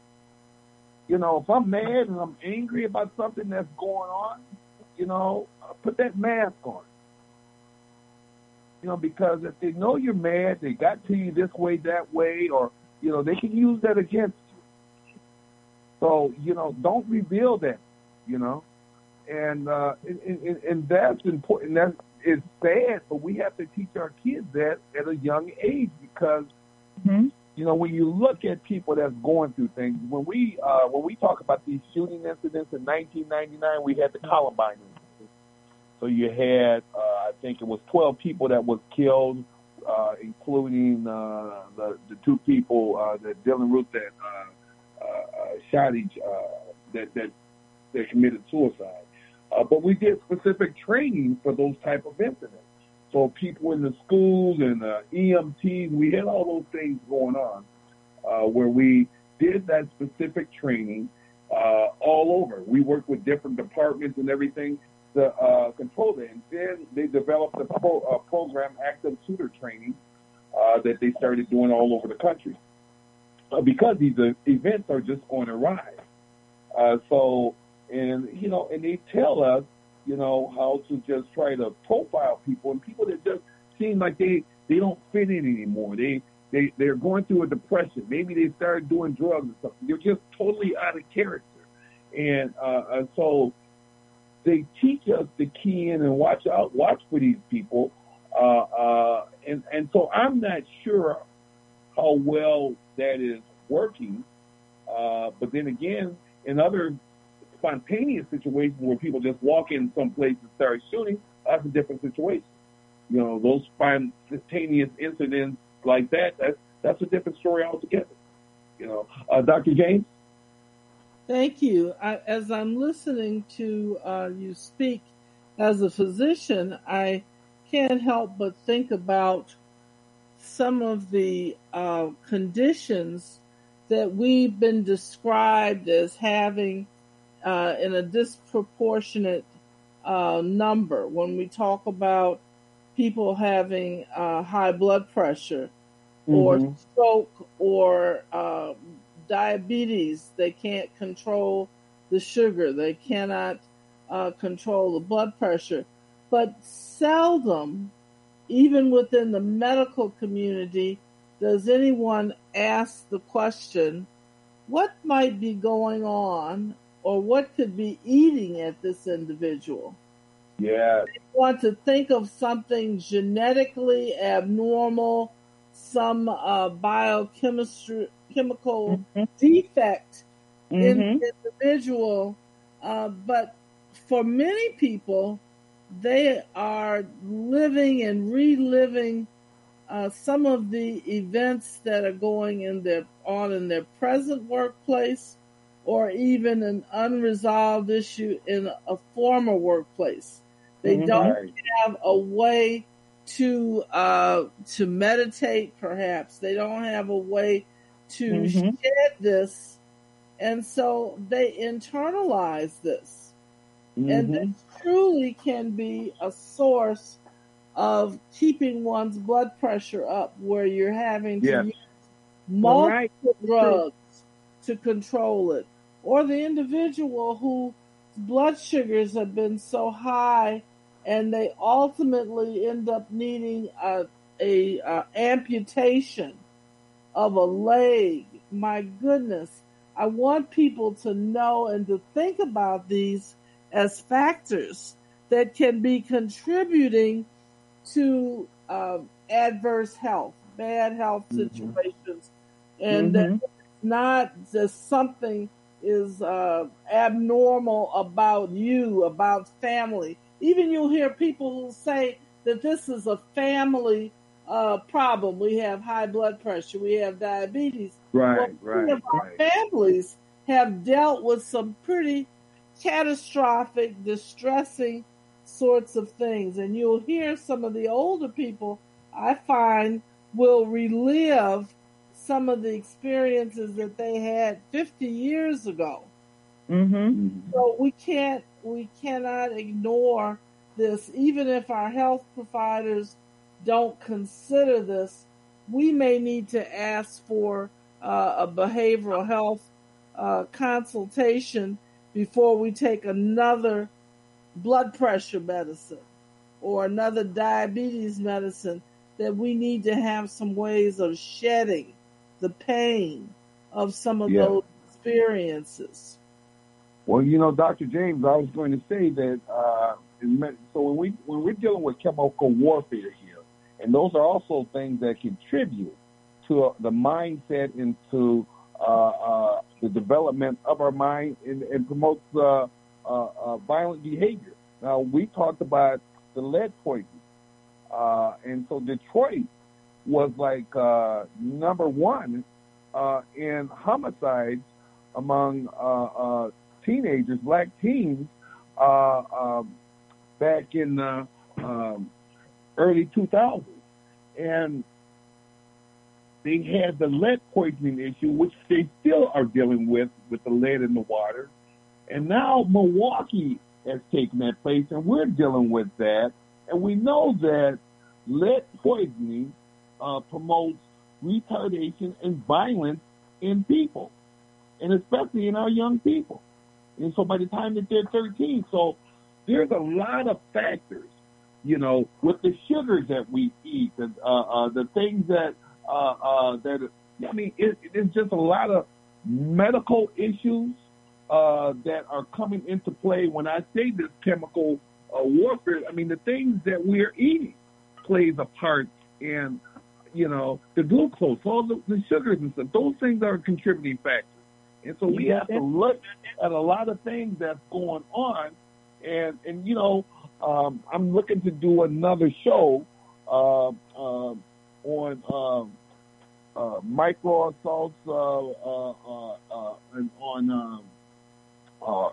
You know, if I'm mad and I'm angry about something that's going on, you know, put that mask on. You know, because if they know you're mad, they got to you this way, that way, or, you know, they can use that against you. So, you know, don't reveal that, you know. And uh, and, and, and that's important. That is sad, but we have to teach our kids that at a young age, because, Mm-hmm. you know, when you look at people that's going through things, when we uh, when we talk about these shooting incidents in nineteen ninety-nine, we had the Columbine incident. So you had, uh, I think it was twelve people that was killed, uh, including uh, the the two people, uh, that Dylan Root that uh, uh, shot each, uh, that that that committed suicide. Uh, but we did specific training for those type of incidents. So people in the schools and uh, E M Ts, we had all those things going on uh, where we did that specific training uh, all over. We worked with different departments and everything to uh, control that. And then they developed a pro, uh, program, active shooter training, uh, that they started doing all over the country uh, because these uh, events are just on a rise. Uh, so, and, you know, and they tell us, you know, how to just try to profile people, and people that just seem like they, they don't fit in anymore. They they they're going through a depression. Maybe they started doing drugs or something. They're just totally out of character, and uh, and so they teach us to key in and watch out, watch for these people. Uh, uh, and and so I'm not sure how well that is working. Uh, but then again, in other spontaneous situations where people just walk in some place and start shooting, that's a different situation. You know, those spontaneous incidents like that, that's, that's a different story altogether. You know, uh, Doctor James? Thank you. I, as I'm listening to uh, you speak as a physician, I can't help but think about some of the uh, conditions that we've been described as having uh, in a disproportionate uh, number. When we talk about people having uh, high blood pressure or Mhm. stroke or uh, diabetes, they can't control the sugar, they cannot uh, control the blood pressure. But seldom, even within the medical community, does anyone ask the question, what might be going on or what could be eating at this individual? Yeah. They want to think of something genetically abnormal, some uh, biochemistry, chemical defect in Mhm. the individual. Uh, but for many people, they are living and reliving uh, some of the events that are going in their on in their present workplace, or even an unresolved issue in a former workplace. They Mhm. don't Right. have a way to uh, to meditate. Perhaps they don't have a way to Mhm. shed this, and so they internalize this. And this truly can be a source of keeping one's blood pressure up, where you're having to Yes. use multiple Right. drugs to control it. Or the individual whose blood sugars have been so high and they ultimately end up needing a, a, a amputation of a leg. My goodness. I want people to know and to think about these as factors that can be contributing to uh, adverse health, bad health situations, and that Mhm. it's not just something is uh, abnormal about you, about family. Even you'll hear people who say that this is a family uh, problem. We have high blood pressure, we have diabetes. Right, well, many right, of our right. families have dealt with some pretty catastrophic, distressing sorts of things. And you'll hear some of the older people, I find, will relive some of the experiences that they had fifty years ago. Mhm. So we can't, we cannot ignore this. Even if our health providers don't consider this, we may need to ask for uh, a behavioral health uh, consultation before we take another blood pressure medicine or another diabetes medicine, that we need to have some ways of shedding the pain of some of Yeah. those experiences. Well, you know, Doctor James, I was going to say that. Uh, in med- so when we when we're dealing with chemical warfare here, and those are also things that contribute to uh, the mindset and to uh, uh, the development of our mind, and, and promotes uh, uh, uh, violent behavior. Now, we talked about the lead poisoning, uh, and so Detroit was like uh, number one uh, in homicides among uh, uh, teenagers, black teens, uh, um, back in the um, early two thousands. And they had the lead poisoning issue, which they still are dealing with, with the lead in the water. And now Milwaukee has taken that place, and we're dealing with that. And we know that lead poisoning uh, promotes retardation and violence in people, and especially in our young people. And so by the time that they're thirteen, so there's a lot of factors, you know, with the sugars that we eat, the, uh, uh, the things that uh, uh, that, I mean, it, it's just a lot of medical issues uh, that are coming into play. When I say this chemical uh, warfare, I mean, the things that we're eating plays a part in, you know, the glucose, all the, the sugars and stuff. Those things are contributing factors. And so we have to look at a lot of things that's going on. And, and you know, um, I'm looking to do another show uh, uh, on um, uh, micro assaults uh, uh, uh, uh, and on um, uh,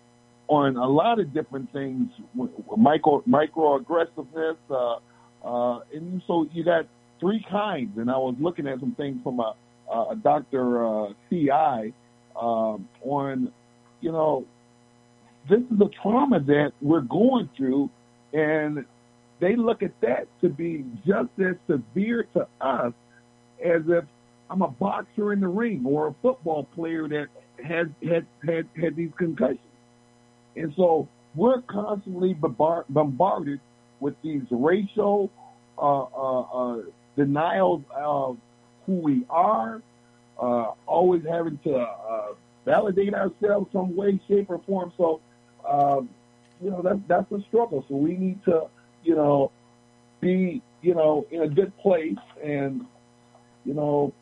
on a lot of different things, micro microaggressiveness. Uh, uh, and so you got three kinds. And I was looking at some things from a, a Doctor Uh, C I um, on, you know, this is a trauma that we're going through, and they look at that to be just as severe to us as if I'm a boxer in the ring or a football player that has had had, had these concussions. And so we're constantly bombard, bombarded with these racial uh, uh, uh, denials of who we are, uh, always having to uh, validate ourselves some way, shape, or form. So, um, you know, that, that's a struggle. So we need to, you know, be, you know, in a good place. And, you know,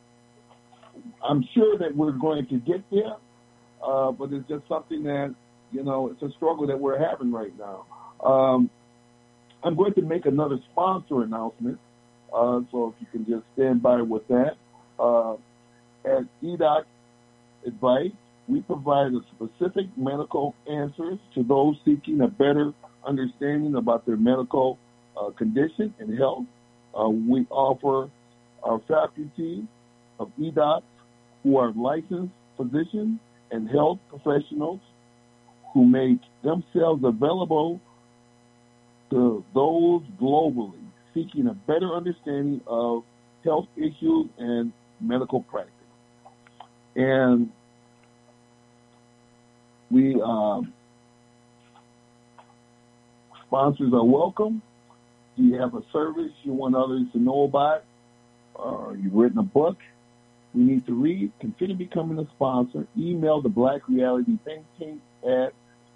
I'm sure that we're going to get there, uh, but it's just something that, you know, it's a struggle that we're having right now. Um, I'm going to make another sponsor announcement, uh, so if you can just stand by with that. Uh, at E D O C Advice, we provide a specific medical answers to those seeking a better understanding about their medical uh, condition and health. Uh, we offer our faculty of E D O C who are licensed physicians and health professionals who make themselves available to those globally seeking a better understanding of health issues and medical practice. And we, um, sponsors are welcome. Do you have a service you want others to know about? Or you've written a book we need to read? Consider becoming a sponsor. Email the Black Reality Think Tank at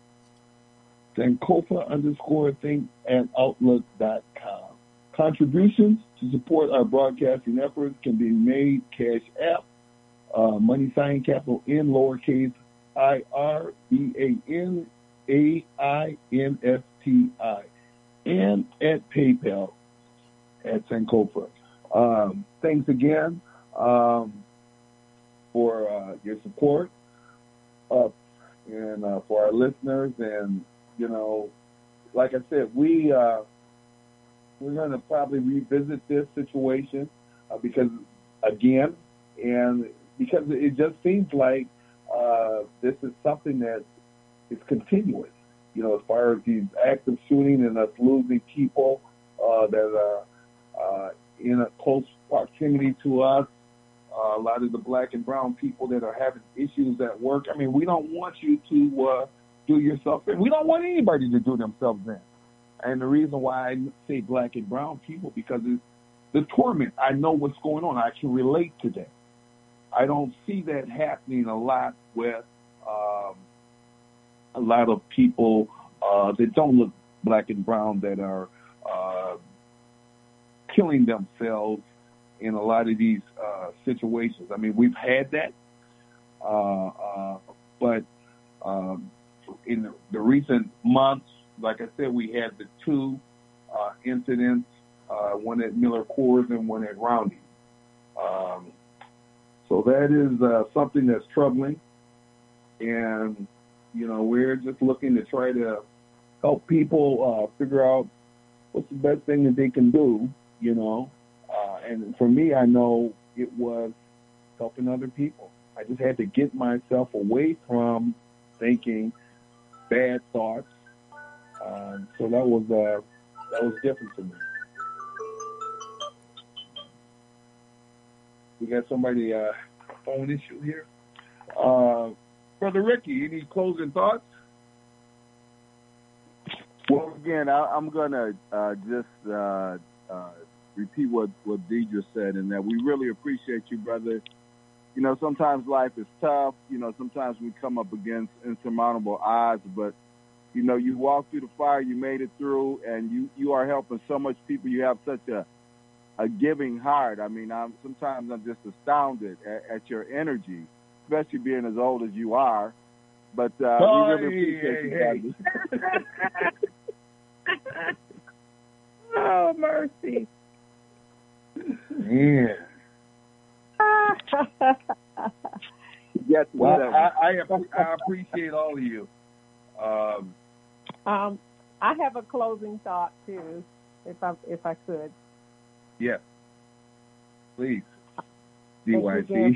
Sankofa underscore think at outlook dot com. Contributions to support our broadcasting efforts can be made Cash App, uh, money sign capital N lowercase I R B A N A I N S T I, and at PayPal at Sankofa. Um, thanks again um, for uh, your support uh, and uh, for our listeners. And, you know, like I said, we, uh, we're going to probably revisit this situation uh, because, again, and because it just seems like uh, this is something that is continuous, you know, as far as these active shooting and us losing people uh, that are uh, in a close proximity to us, uh, a lot of the black and brown people that are having issues at work. I mean, we don't want you to uh, do yourself in. We don't want anybody to do themselves in. And the reason why I say black and brown people, because it's the torment. I know what's going on. I can relate to that. I don't see that happening a lot with um, a lot of people uh, that don't look black and brown that are uh, killing themselves in a lot of these uh, situations. I mean, we've had that, uh, uh, but um, in the, the recent months, like I said, we had the two uh, incidents, uh, one at Miller Coors and one at Roundy. Um, so that is uh, something that's troubling. And, you know, we're just looking to try to help people uh, figure out what's the best thing that they can do, you know. Uh, and for me, I know it was helping other people. I just had to get myself away from thinking bad thoughts. Um, so that was uh, that was different to me. We got somebody uh, phone issue here. Uh, Brother Ricky, any closing thoughts? Well, again, I, I'm going to uh, just uh, uh, re- repeat what, what Deidre said, in that we really appreciate you, brother. You know, sometimes life is tough. You know, sometimes we come up against insurmountable odds, but, you know, you walked through the fire, you made it through, and you, you are helping so much people. You have such a, a giving heart. I mean, I'm sometimes I'm just astounded at, at your energy, especially being as old as you are. But uh, oh, we really appreciate hey, you, hey. Oh, mercy. Yeah. yes, well, I, I, I appreciate all of you. Um, um, I have a closing thought too, if I if I could. Yes, please. D Y C.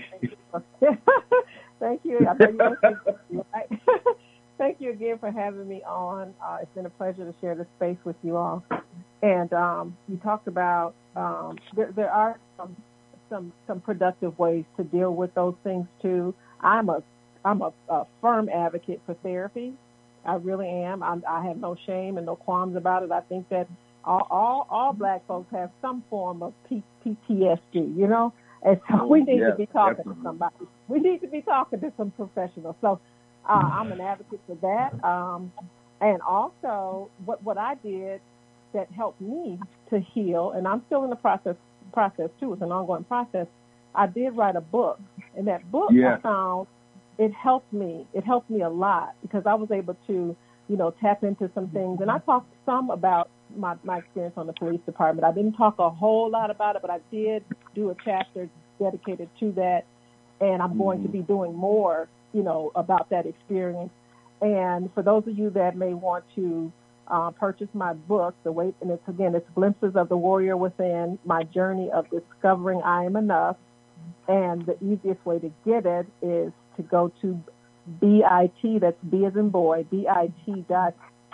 Thank you. I know you know, right? Thank you again for having me on. Uh, it's been a pleasure to share this space with you all. And um, you talked about um, there, there are some, some some productive ways to deal with those things too. I'm a I'm a, a firm advocate for therapy. I really am. I'm, I have no shame and no qualms about it. I think that all all, all Black folks have some form of P T S D, you know, and so we need yes, to be talking definitely. to somebody. We need to be talking to some professionals. So uh, I'm an advocate for that. Um, and also, what what I did that helped me to heal, and I'm still in the process process too. It's an ongoing process. I did write a book, and that book Yeah. I found it helped me. It helped me a lot because I was able to, you know, tap into some things. And I talked some about my, my experience on the police department. I didn't talk a whole lot about it, but I did do a chapter dedicated to that. And I'm going to be doing more, you know, about that experience. And for those of you that may want to uh, purchase my book, the way, and it's again, it's Glimpses of the Warrior Within, my journey of discovering I am enough. And the easiest way to get it is to go to bit, that's B as in boy, bit dot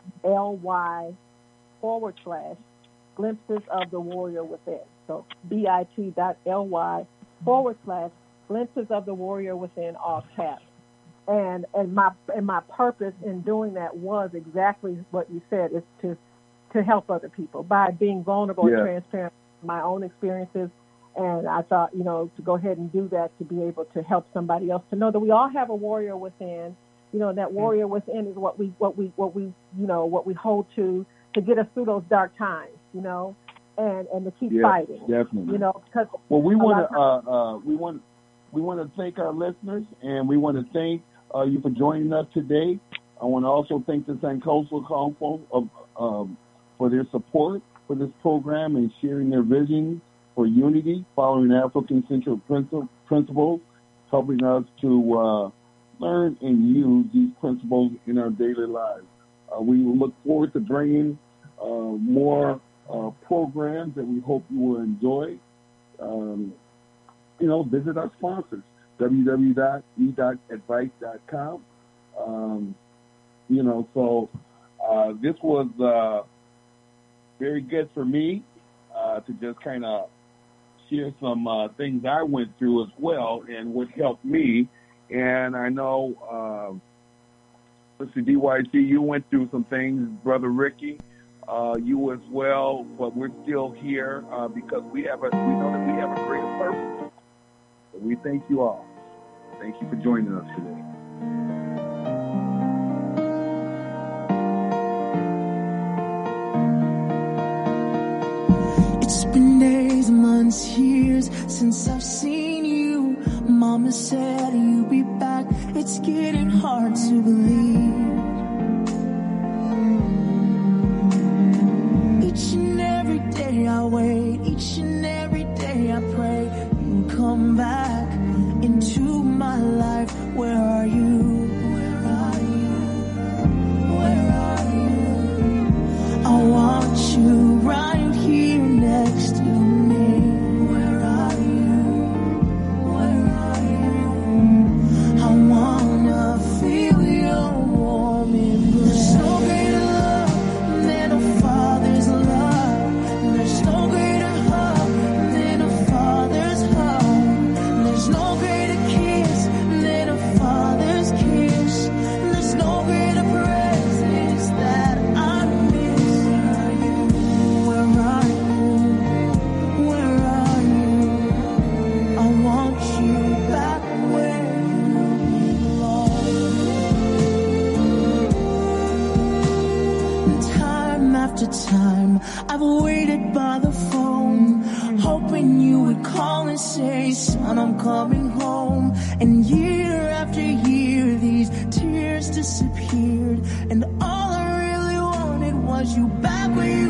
ly forward slash glimpses of the warrior within. So bit dot ly forward slash glimpses of the warrior within, all caps. And and my and my purpose in doing that was exactly what you said, is to to help other people by being vulnerable Yeah. and transparent with my own experiences. And I thought, you know, to go ahead and do that, to be able to help somebody else, to know that we all have a warrior within. You know, that warrior within is what we, what we, what we, you know, what we hold to to get us through those dark times. You know, and and to keep Yeah, fighting. definitely. You know, because Well, we a want lot to uh, uh, we want we want to thank our listeners, and we want to thank uh, you for joining us today. I want to also thank the Sankofa Council of, um, for their support for this program and sharing their vision for unity, following African-centered principles, helping us to uh, learn and use these principles in our daily lives. Uh, we look forward to bringing uh, more uh, programs that we hope you will enjoy. Um, you know, visit our sponsors, w w w dot e dot advice dot com. Um, you know, so uh, this was uh, very good for me uh, to just kind of share some uh, things I went through as well and what helped me. And I know, uh, let's see, D Y C, you went through some things, Brother Ricky, uh, you as well, but we're still here uh, because we have a, we know that we have a greater purpose. So we thank you all. Thank you for joining us today. It's been days, months, years since I've seen you. Mama said you'd be back. It's getting hard to believe. Each and every day I wait, each and every day I pray you come back into my life. Where are you? Where are you? Where are you? I want you right here next to me. Where are you? Where are you? I wanna feel your hoping you would call and say, son, I'm coming home. And year after year, these tears disappeared. And all I really wanted was you back where you